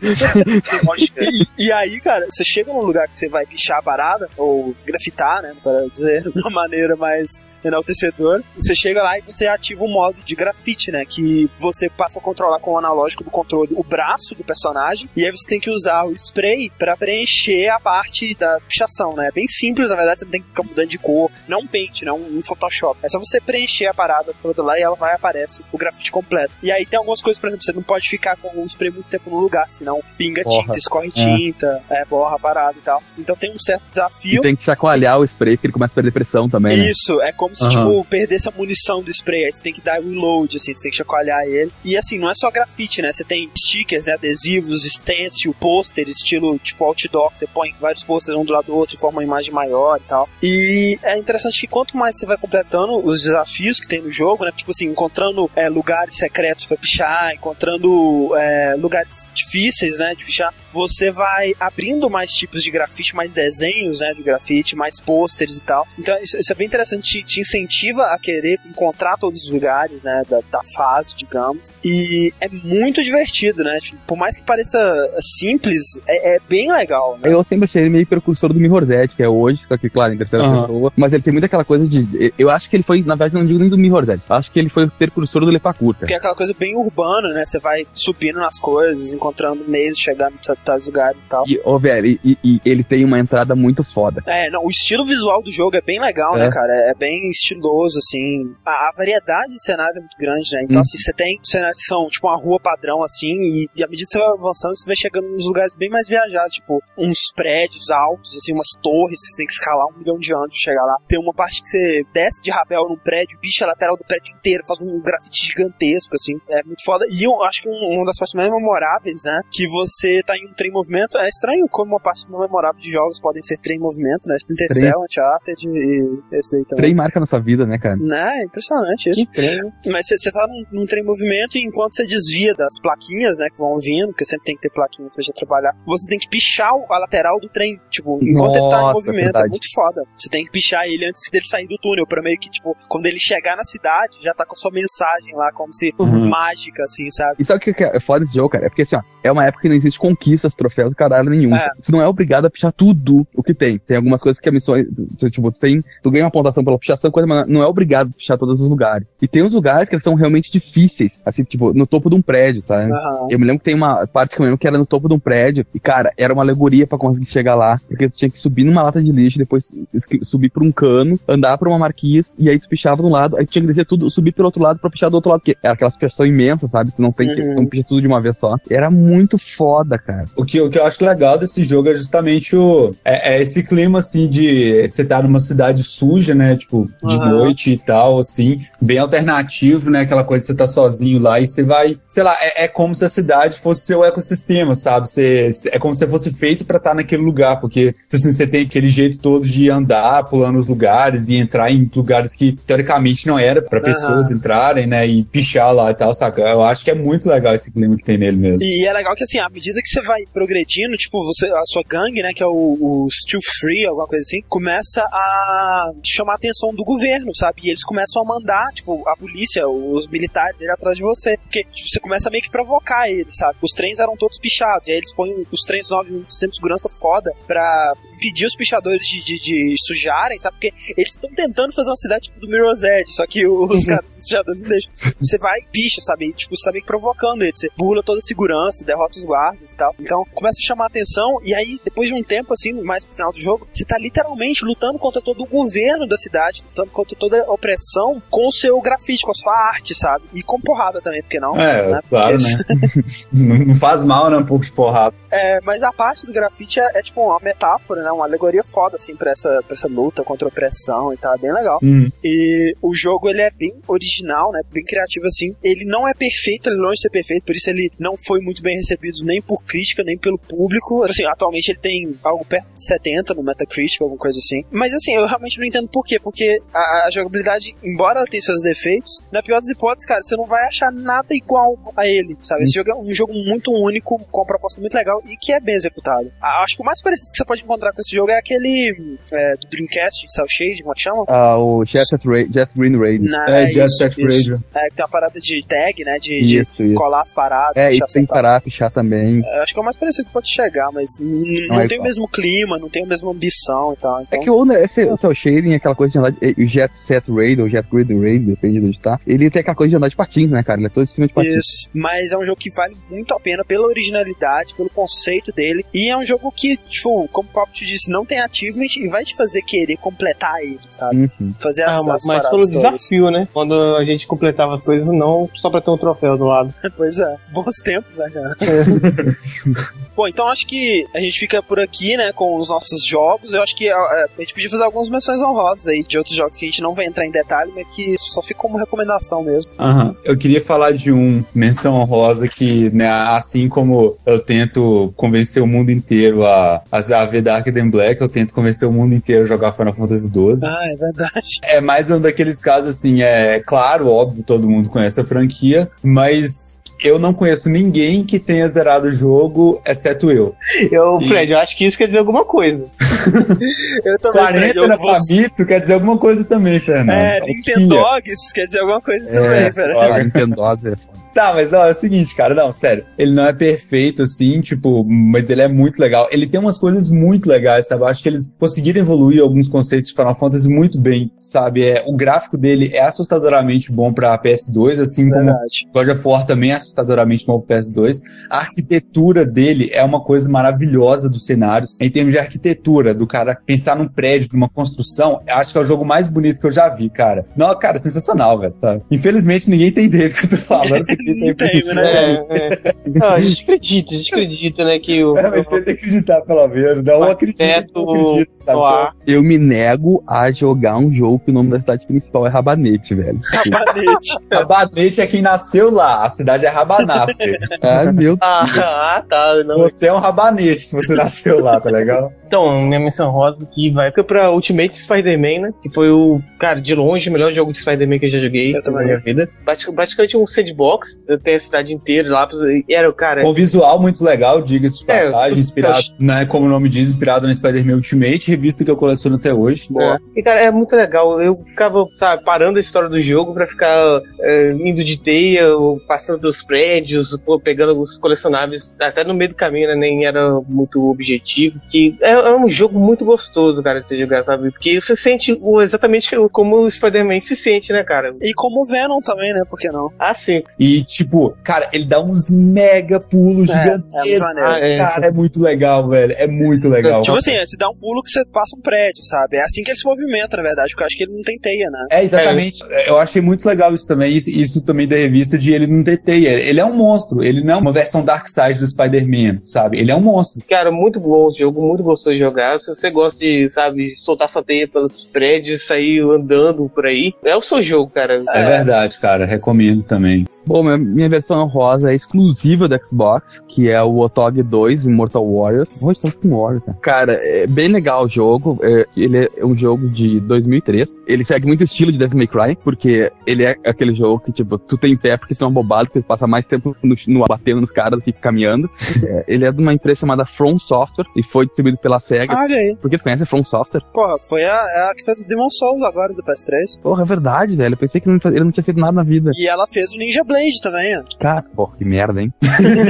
e, e aí, cara, você chega num lugar que você vai pichar a parada, ou grafitar, né, para dizer de uma maneira mais enaltecedora, você chega lá e você ativa o modo de grafite, né, que você passa a controlar com o analógico do controle o braço do personagem, e aí você tem que usar o spray pra preencher a parte da pichação, né, é bem simples, na verdade, você não tem que ficar mudando de cor, não é um paint, não um Photoshop, é só você preencher a parada toda lá e ela vai aparece o grafite completo. E aí tem algumas coisas, por exemplo, você não pode ficar com o spray muito tempo no lugar, senão pinga borra. tinta, escorre é. tinta, é, borra a parada e tal. Então tem um certo desafio. E tem que chacoalhar o spray, que ele começa a perder pressão também, né? Isso, é como se, uhum. tipo, perdesse a munição do spray, aí você tem que dar reload, assim, você tem que chacoalhar ele. E assim, não é só grafite, né? Você tem stickers, né, adesivos, stencil, pôster, estilo, tipo, outdoor, que você põe vários pôsteres um do lado do outro e forma uma imagem maior e tal. E é interessante que quanto mais você vai completando os desafios que tem no jogo, né? Tipo assim, encontrando é, lugares secretos pra pichar, encontrando é, lugares difíceis, né, de pichar, você vai abrindo mais tipos de grafite, mais desenhos, né, de grafite, mais pôsteres e tal. Então isso, isso é bem interessante, te, te incentiva a querer encontrar todos os lugares, né, da, da fase, digamos, e é muito divertido, né, por mais que pareça simples, é, é bem legal, né? Eu sempre achei ele meio precursor do Mirror's, que é hoje, só que, claro, em terceira uhum. pessoa, mas ele tem muita aquela coisa de, eu acho que ele foi, na verdade, não digo nem do Mirror's, acho que ele foi o precursor do Lepacur, cara. Porque é aquela coisa bem urbana, né, você vai subindo nas coisas, encontrando meios de chegar em tais lugares e tal. E, oh, velho, e, e, e ele tem uma entrada muito foda. É, não, o estilo visual do jogo é bem legal, é. né, cara? É bem estiloso, assim. A, a variedade de cenários é muito grande, né? Então, hum. assim, você tem cenários que são, tipo, uma rua padrão, assim, e, e à medida que você vai avançando, você vai chegando nos lugares bem mais viajados, tipo, uns prédios altos, assim, umas torres, que você tem que escalar um milhão de anos pra chegar lá. Tem uma parte que você desce de rapel num prédio, picha a lateral do prédio inteiro, faz um grafite gigantesco, assim. É muito foda. E eu acho que um, uma das partes mais memoráveis, né, que você tá em um trem em movimento. É estranho como uma parte memorável de jogos podem ser trem em movimento, né? Splinter trem. Cell, Uncharted e esse aí também. Trem marca na sua vida, né, cara? Né? É impressionante isso. Que trem. Mas você tá num, num trem em movimento e enquanto você desvia das plaquinhas, né, que vão vindo, porque sempre tem que ter plaquinhas pra já trabalhar, você tem que pichar a lateral do trem, tipo, enquanto Nossa, ele tá em movimento. É, é muito foda. Você tem que pichar ele antes dele sair do túnel, pra meio que, tipo, quando ele chegar na cidade, já tá com a sua mensagem lá, como se uhum. mágica, assim, sabe? E sabe o que é foda desse jogo, cara? É porque, assim, ó, é uma época que não existe conquistas, troféus, caralho nenhum. É. Você não é obrigado a pichar tudo o que tem. Tem algumas coisas que a missão, tipo, tu, tem, tu ganha uma pontuação pela pichação, coisa, mas não é obrigado a pichar todos os lugares. E tem uns lugares que eles são realmente difíceis, assim, tipo, no topo de um prédio, sabe? Uhum. Eu me lembro que tem uma parte que eu lembro que era no topo de um prédio, e, cara, era uma alegoria pra conseguir chegar lá, porque tu tinha que subir numa lata de lixo, depois subir por um cano, andar por uma marquise, e aí tu pichava de um lado, aí tu tinha que descer tudo, subir pelo outro lado pra pichar do outro lado, porque era aquelas pichação imensas, sabe? Tu não tem que, uhum. não picha tudo de uma vez só. Era muito foda, cara. O que, o que eu acho legal desse jogo é justamente o... É, é esse clima, assim, de você tá numa cidade suja, né? Tipo, de uhum. noite e tal, assim, bem alternativo, né? Aquela coisa de você tá sozinho lá e você vai... Sei lá, é, é como se a cidade fosse seu ecossistema, sabe? Você, é como se fosse feito pra estar naquele lugar, porque assim, você tem aquele jeito todo de andar, pulando os lugares e entrar em lugares que, teoricamente, não era pra pessoas uhum. entrarem, né? E pichar lá e tal, saca? Eu acho que é muito legal esse clima que tem nele mesmo. E é legal que, assim, à medida que você vai progredindo, tipo, você, a sua gangue, né, que é o, o Steel Free, alguma coisa assim, começa a chamar a atenção do governo, sabe? E eles começam a mandar, tipo, a polícia, os militares dele atrás de você. Porque, tipo, você começa a meio que provocar eles, sabe? Os trens eram todos pichados, e aí eles põem os trens novos no sistema de segurança foda pra impedir os pichadores de, de, de sujarem, sabe? Porque eles estão tentando fazer uma cidade tipo do Mirror's Edge, só que os caras, os pichadores não deixam. Você vai e picha, sabe? E, tipo, você tá meio que provocando eles. Você burla toda a segurança, derrota os guardas e tal. Então, começa a chamar a atenção, e aí, depois de um tempo, assim, mais pro final do jogo, você tá literalmente lutando contra todo o governo da cidade, lutando contra toda a opressão com o seu grafite, com a sua arte, sabe? E com porrada também, porque não? É, né? claro, porque... né? não, não faz mal, né? Um pouco de porrada. É, mas a parte do grafite é, é tipo uma metáfora, né? Uma alegoria foda, assim, pra essa, pra essa luta contra a opressão e tal, é bem legal. Hum. E o jogo, ele é bem original, né? Bem criativo, assim. Ele não é perfeito, ele é longe de ser perfeito, por isso ele não foi muito bem recebido nem por crítica, nem pelo público. Assim, atualmente ele tem algo perto de setenta no Metacritic, alguma coisa assim. Mas, assim, eu realmente não entendo por quê, porque a, a jogabilidade, embora ela tenha seus defeitos, na pior das hipóteses, cara, você não vai achar nada igual a ele, sabe? Esse jogo é um jogo muito único, com uma proposta muito legal e que é bem executado. Acho que o mais parecido que você pode encontrar com esse jogo é aquele é, do Dreamcast, Cell Shade, como é que chama? Ah, o Jet, Set Ra- Jet Green Radio. Na, É, é Jet isso, Set isso. Radio. É, que tem uma parada de tag, né? De, Isso, de isso. colar as paradas. É, e pichar tem que separado. parar, pichar também. É, acho que é o mais parecido que pode chegar, mas n- não, Não é tem o igual. mesmo clima, não tem a mesma ambição e tal. Então... É que o, né, esse, o Cell Shading, aquela coisa de andar de, o Jet Set Radio, ou Jet Green Radio, depende de onde tá, ele tem aquela coisa de andar de patins, né, cara? Ele é todo de cima de patins. Isso, mas é um jogo que vale muito a pena pela originalidade, pelo conceito dele, e é um jogo que, tipo, como o Papo te disse, não tem achievement e vai te fazer querer completar ele, sabe? Uhum. Fazer as, Ah, as mas paradas pelo todas. desafio, né? Quando a gente completava as coisas, não só pra ter um troféu do lado. Pois é, bons tempos, né, cara? Bom, então acho que a gente fica por aqui, né, com os nossos jogos. Eu acho que é, a gente podia fazer algumas menções honrosas aí de outros jogos que a gente não vai entrar em detalhe, mas que só fica como recomendação mesmo. Aham. Eu queria falar de um menção honrosa que, né, assim como eu tento convencer o mundo inteiro a, a ver Dark and Black, eu tento convencer o mundo inteiro a jogar Final Fantasy doze. Ah, é verdade. É mais um daqueles casos, assim, é claro, óbvio, todo mundo conhece a franquia, mas eu não conheço ninguém que tenha zerado o jogo, exceto eu. Eu, E- Fred, eu acho que isso quer dizer alguma coisa. Eu também, Fred, quarenta eu na vou... Famitsu quer dizer alguma coisa também, Fernando. É, Eu Nintendo tinha. Dogs quer dizer alguma coisa É, também, Fred. olha. Ah, Nintendo Dogs é foda. Tá, mas ó, é o seguinte, cara, não, sério, ele não é perfeito, assim, tipo, mas ele é muito legal. Ele tem umas coisas muito legais, sabe? Eu acho que eles conseguiram evoluir alguns conceitos de Final Fantasy muito bem, sabe? É, o gráfico dele é assustadoramente bom pra P S dois, assim como Verdade. God of War também é assustadoramente bom pro P S dois. A arquitetura dele é uma coisa maravilhosa dos cenários. Em termos de arquitetura, do cara pensar num prédio, numa construção, eu acho que é o jogo mais bonito que eu já vi, cara. Não, cara, sensacional, velho. Tá? Infelizmente, ninguém tem ideia do que eu tô falando. porque Não tem, isso, né? É, é. Não, a gente acredita, a gente acredita, né, que o... É, mas tenta acreditar, pelo menos. Não acredita, arquiteto não acredita, sabe? Soar. Eu me nego a jogar um jogo que o nome da cidade principal é Rabanete, velho. Rabanete. Rabanete é quem nasceu lá. A cidade é Rabanastre. Ah, meu Deus. Ah, tá. Não. Você é um rabanete se você nasceu lá, tá legal? Então, minha menção rosa aqui vai fica pra Ultimate Spider-Man, né? Que foi o, cara, de longe, o melhor jogo de Spider-Man que eu já joguei Eu na também. minha vida. Pratic- Praticamente um sandbox, tem a cidade inteira lá. E era o cara. Um visual muito legal, diga-se de É, passagem, eu- inspirado, né, como o nome diz, inspirado no Spider-Man Ultimate, revista que eu coleciono até hoje. É. E, cara, é muito legal. Eu ficava, sabe, parando a história do jogo pra ficar é, indo de teia, ou passando pelos prédios, pô, pegando os colecionáveis, até no meio do caminho, né? Nem era muito objetivo. Que é, é um jogo muito gostoso, cara, de você jogar, sabe? Porque você sente o- exatamente como o Spider-Man se sente, né, cara? E como o Venom também, né? Por que não? Ah, sim. E, tipo, cara, ele dá uns mega pulos É, é gigantescos. muito maneiro. Ah, é. Cara, é muito legal, velho. É muito legal. Tipo assim, é, se dá um pulo que você passa um prédio, sabe? É assim que ele se movimenta, na verdade, porque eu acho que ele não tem teia, né? É, exatamente. Eu achei muito legal isso também, isso, isso também da revista de ele não ter teia. Ele é um monstro, ele não é uma versão Darkseid do Spider-Man, sabe? Ele é um monstro. Cara, muito bom o jogo, muito gostoso de jogar. Se você gosta de, sabe, soltar sua teia pelos prédios, sair andando por aí, é o seu jogo, cara. É, verdade, cara. Recomendo também. Bom, minha, minha versão rosa é exclusiva do Xbox, que é o Otog dois Immortal Warriors. Hoje estamos com Warriors, cara. Cara, é bem legal o jogo. É, ele é um jogo de dois mil e três. Ele segue muito o estilo de Devil May Cry, porque ele é aquele jogo que, tipo, tu tem pé porque tu é um bobado, porque tu passa mais tempo no, no batendo nos caras do que caminhando. É, ele é de uma empresa chamada From Software e foi distribuído pela SEGA. Olha aí. Porque tu conhece a From Software? Porra, foi a, a que fez o Demon Souls agora do P S três. Porra, é verdade, velho. Eu pensei que ele não, faz- ele não tinha feito nada na vida. E ela fez o Ninja Blade também, ó. Cara, porra, que merda, hein?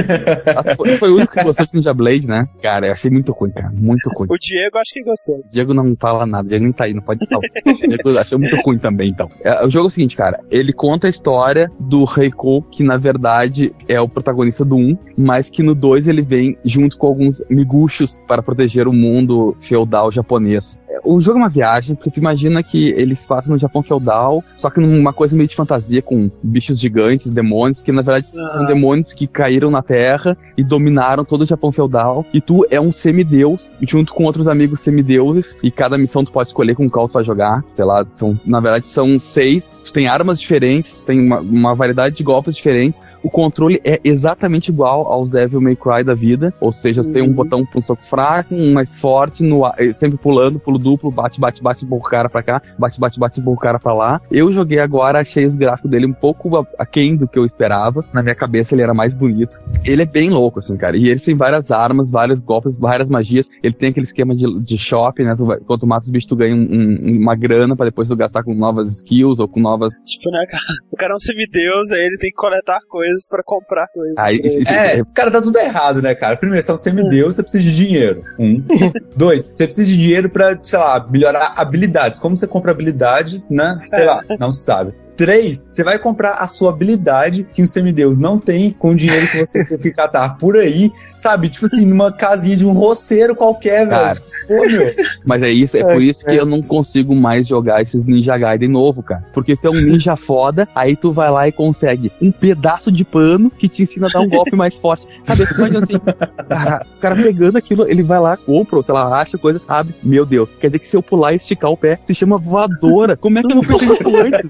Ah, foi, foi o único que gostou de Ninja Blade, né? Cara, eu achei muito ruim, cara. Muito ruim. O Diego acho que gostou. O Diego não fala nada, o Diego nem tá aí, não pode falar. O Diego achou muito ruim também, então. É, o jogo é o seguinte, cara, ele conta a história do Reiko, que na verdade é o protagonista do um, mas que no dois ele vem junto com alguns miguxos para proteger o mundo feudal japonês. É, o jogo é uma viagem, porque tu imagina que eles passam no Japão feudal, só que numa coisa meio de fantasia, com bichos gigantes, demônios, que na verdade Ah. são demônios que caíram na Terra e dominaram todo o Japão feudal, e tu é um semideus, junto com outros amigos semideuses, e cada missão tu pode escolher com qual tu vai jogar, sei lá, são, na verdade são seis, tu tem armas diferentes, tu tem uma, uma variedade de golpes diferentes. O controle é exatamente igual aos Devil May Cry da vida, ou seja, você tem um botão para um soco fraco, um mais forte, no, ar- sempre pulando, pulo duplo, bate, bate, bate, empurra o cara pra cá, bate, bate, bate, empurra o cara pra lá. Eu joguei agora, achei os gráficos dele um pouco a- aquém do que eu esperava. Na minha cabeça ele era mais bonito. Ele é bem louco, assim, cara. E ele tem várias armas, vários golpes, várias magias. Ele tem aquele esquema de, de shop, né? Tu vai, quando tu mata os bichos, tu ganha um- um- uma grana pra depois tu gastar com novas skills ou com novas... Tipo, né, cara? O cara é um semideus, aí ele tem que coletar coisas pra comprar coisas. Aí, pra ele. isso- É, cara, tá tudo errado, né, cara? Primeiro, você é um semideus, você precisa de dinheiro. Um. Dois, você precisa de dinheiro pra, sei lá, melhorar habilidades. Como você compra habilidade, né? Sei lá, não se sabe. Três, você vai comprar a sua habilidade que um semideus não tem com o dinheiro que você teve que catar por aí, sabe? Tipo assim, numa casinha de um roceiro qualquer, Cara. velho. Pô, meu. Mas é isso, é por isso que eu não consigo mais jogar esses Ninja Gaiden novo, cara. Porque tu é um ninja foda, aí tu vai lá e consegue um pedaço de pano que te ensina a dar um golpe mais forte. Sabe, tu imagina assim, cara, o cara pegando aquilo, ele vai lá, compra, ou sei lá, acha coisa, abre, meu Deus, quer dizer que se eu pular e esticar o pé, se chama voadora. Como é que eu não pensei nisso antes?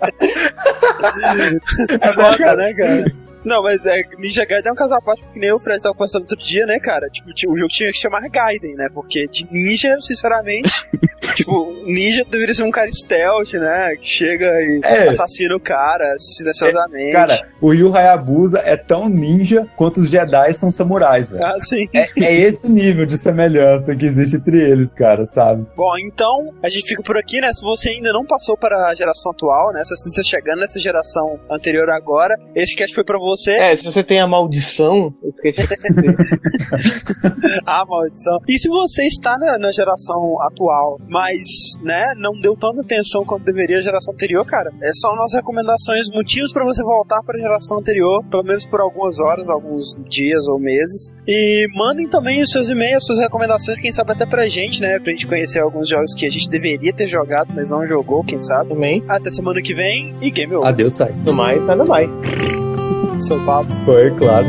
É foda, né, cara? Não, mas é, Ninja Gaiden é um caso à parte, porque nem o Fred tava conversando outro dia, né, cara? Tipo, ti- o jogo tinha que chamar Gaiden, né? Porque de ninja, sinceramente, tipo, ninja deveria ser um cara stealth, né? Que chega e É. assassina o cara silenciosamente. Cara, o Yu Hayabusa é tão ninja quanto os Jedi são samurais, velho. Ah, sim. É, é esse nível de semelhança que existe entre eles, cara, sabe? Bom, então, a gente fica por aqui, né? Se você ainda não passou para a geração atual, né? Se você está chegando nessa geração anterior agora, esse cast foi pra você. É, se você tem a maldição, esquece de dizer. Ah, maldição. E se você está na, na geração atual, mas, né, não deu tanta atenção quanto deveria a geração anterior, cara, é só nossas recomendações, motivos pra você voltar para a geração anterior, pelo menos por algumas horas, alguns dias ou meses. E mandem também os seus e-mails, suas recomendações, quem sabe até pra gente, né, pra gente conhecer alguns jogos que a gente deveria ter jogado, mas não jogou, quem sabe. Também. Até semana que vem e game over. Adeus, sai. No mais, nada mais. Sou o Pablo. Foi, claro.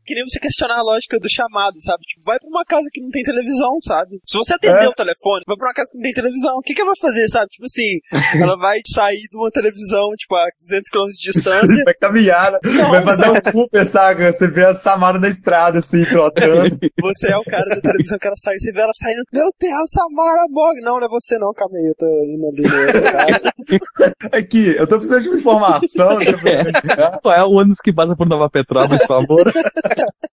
que nem você questionar a lógica do chamado, sabe? Tipo, vai pra uma casa que não tem televisão, sabe? Se você atender é. o telefone, vai pra uma casa que não tem televisão, o que que ela vai fazer, sabe? Tipo assim, ela vai sair de uma televisão, tipo, a duzentos quilômetros de distância. Vai caminhar, não, vai fazer um Cooper, saca? Você vê a Samara na estrada, assim, trotando. Você é o cara da televisão que ela sai, você vê ela saindo, meu Deus, Samara morre. Não, não é você não, calma aí, eu tô indo ali no outro cara. Aqui, eu tô precisando de uma informação. É. Qual é o ônibus que passa por Nova Petrópolis, por favor?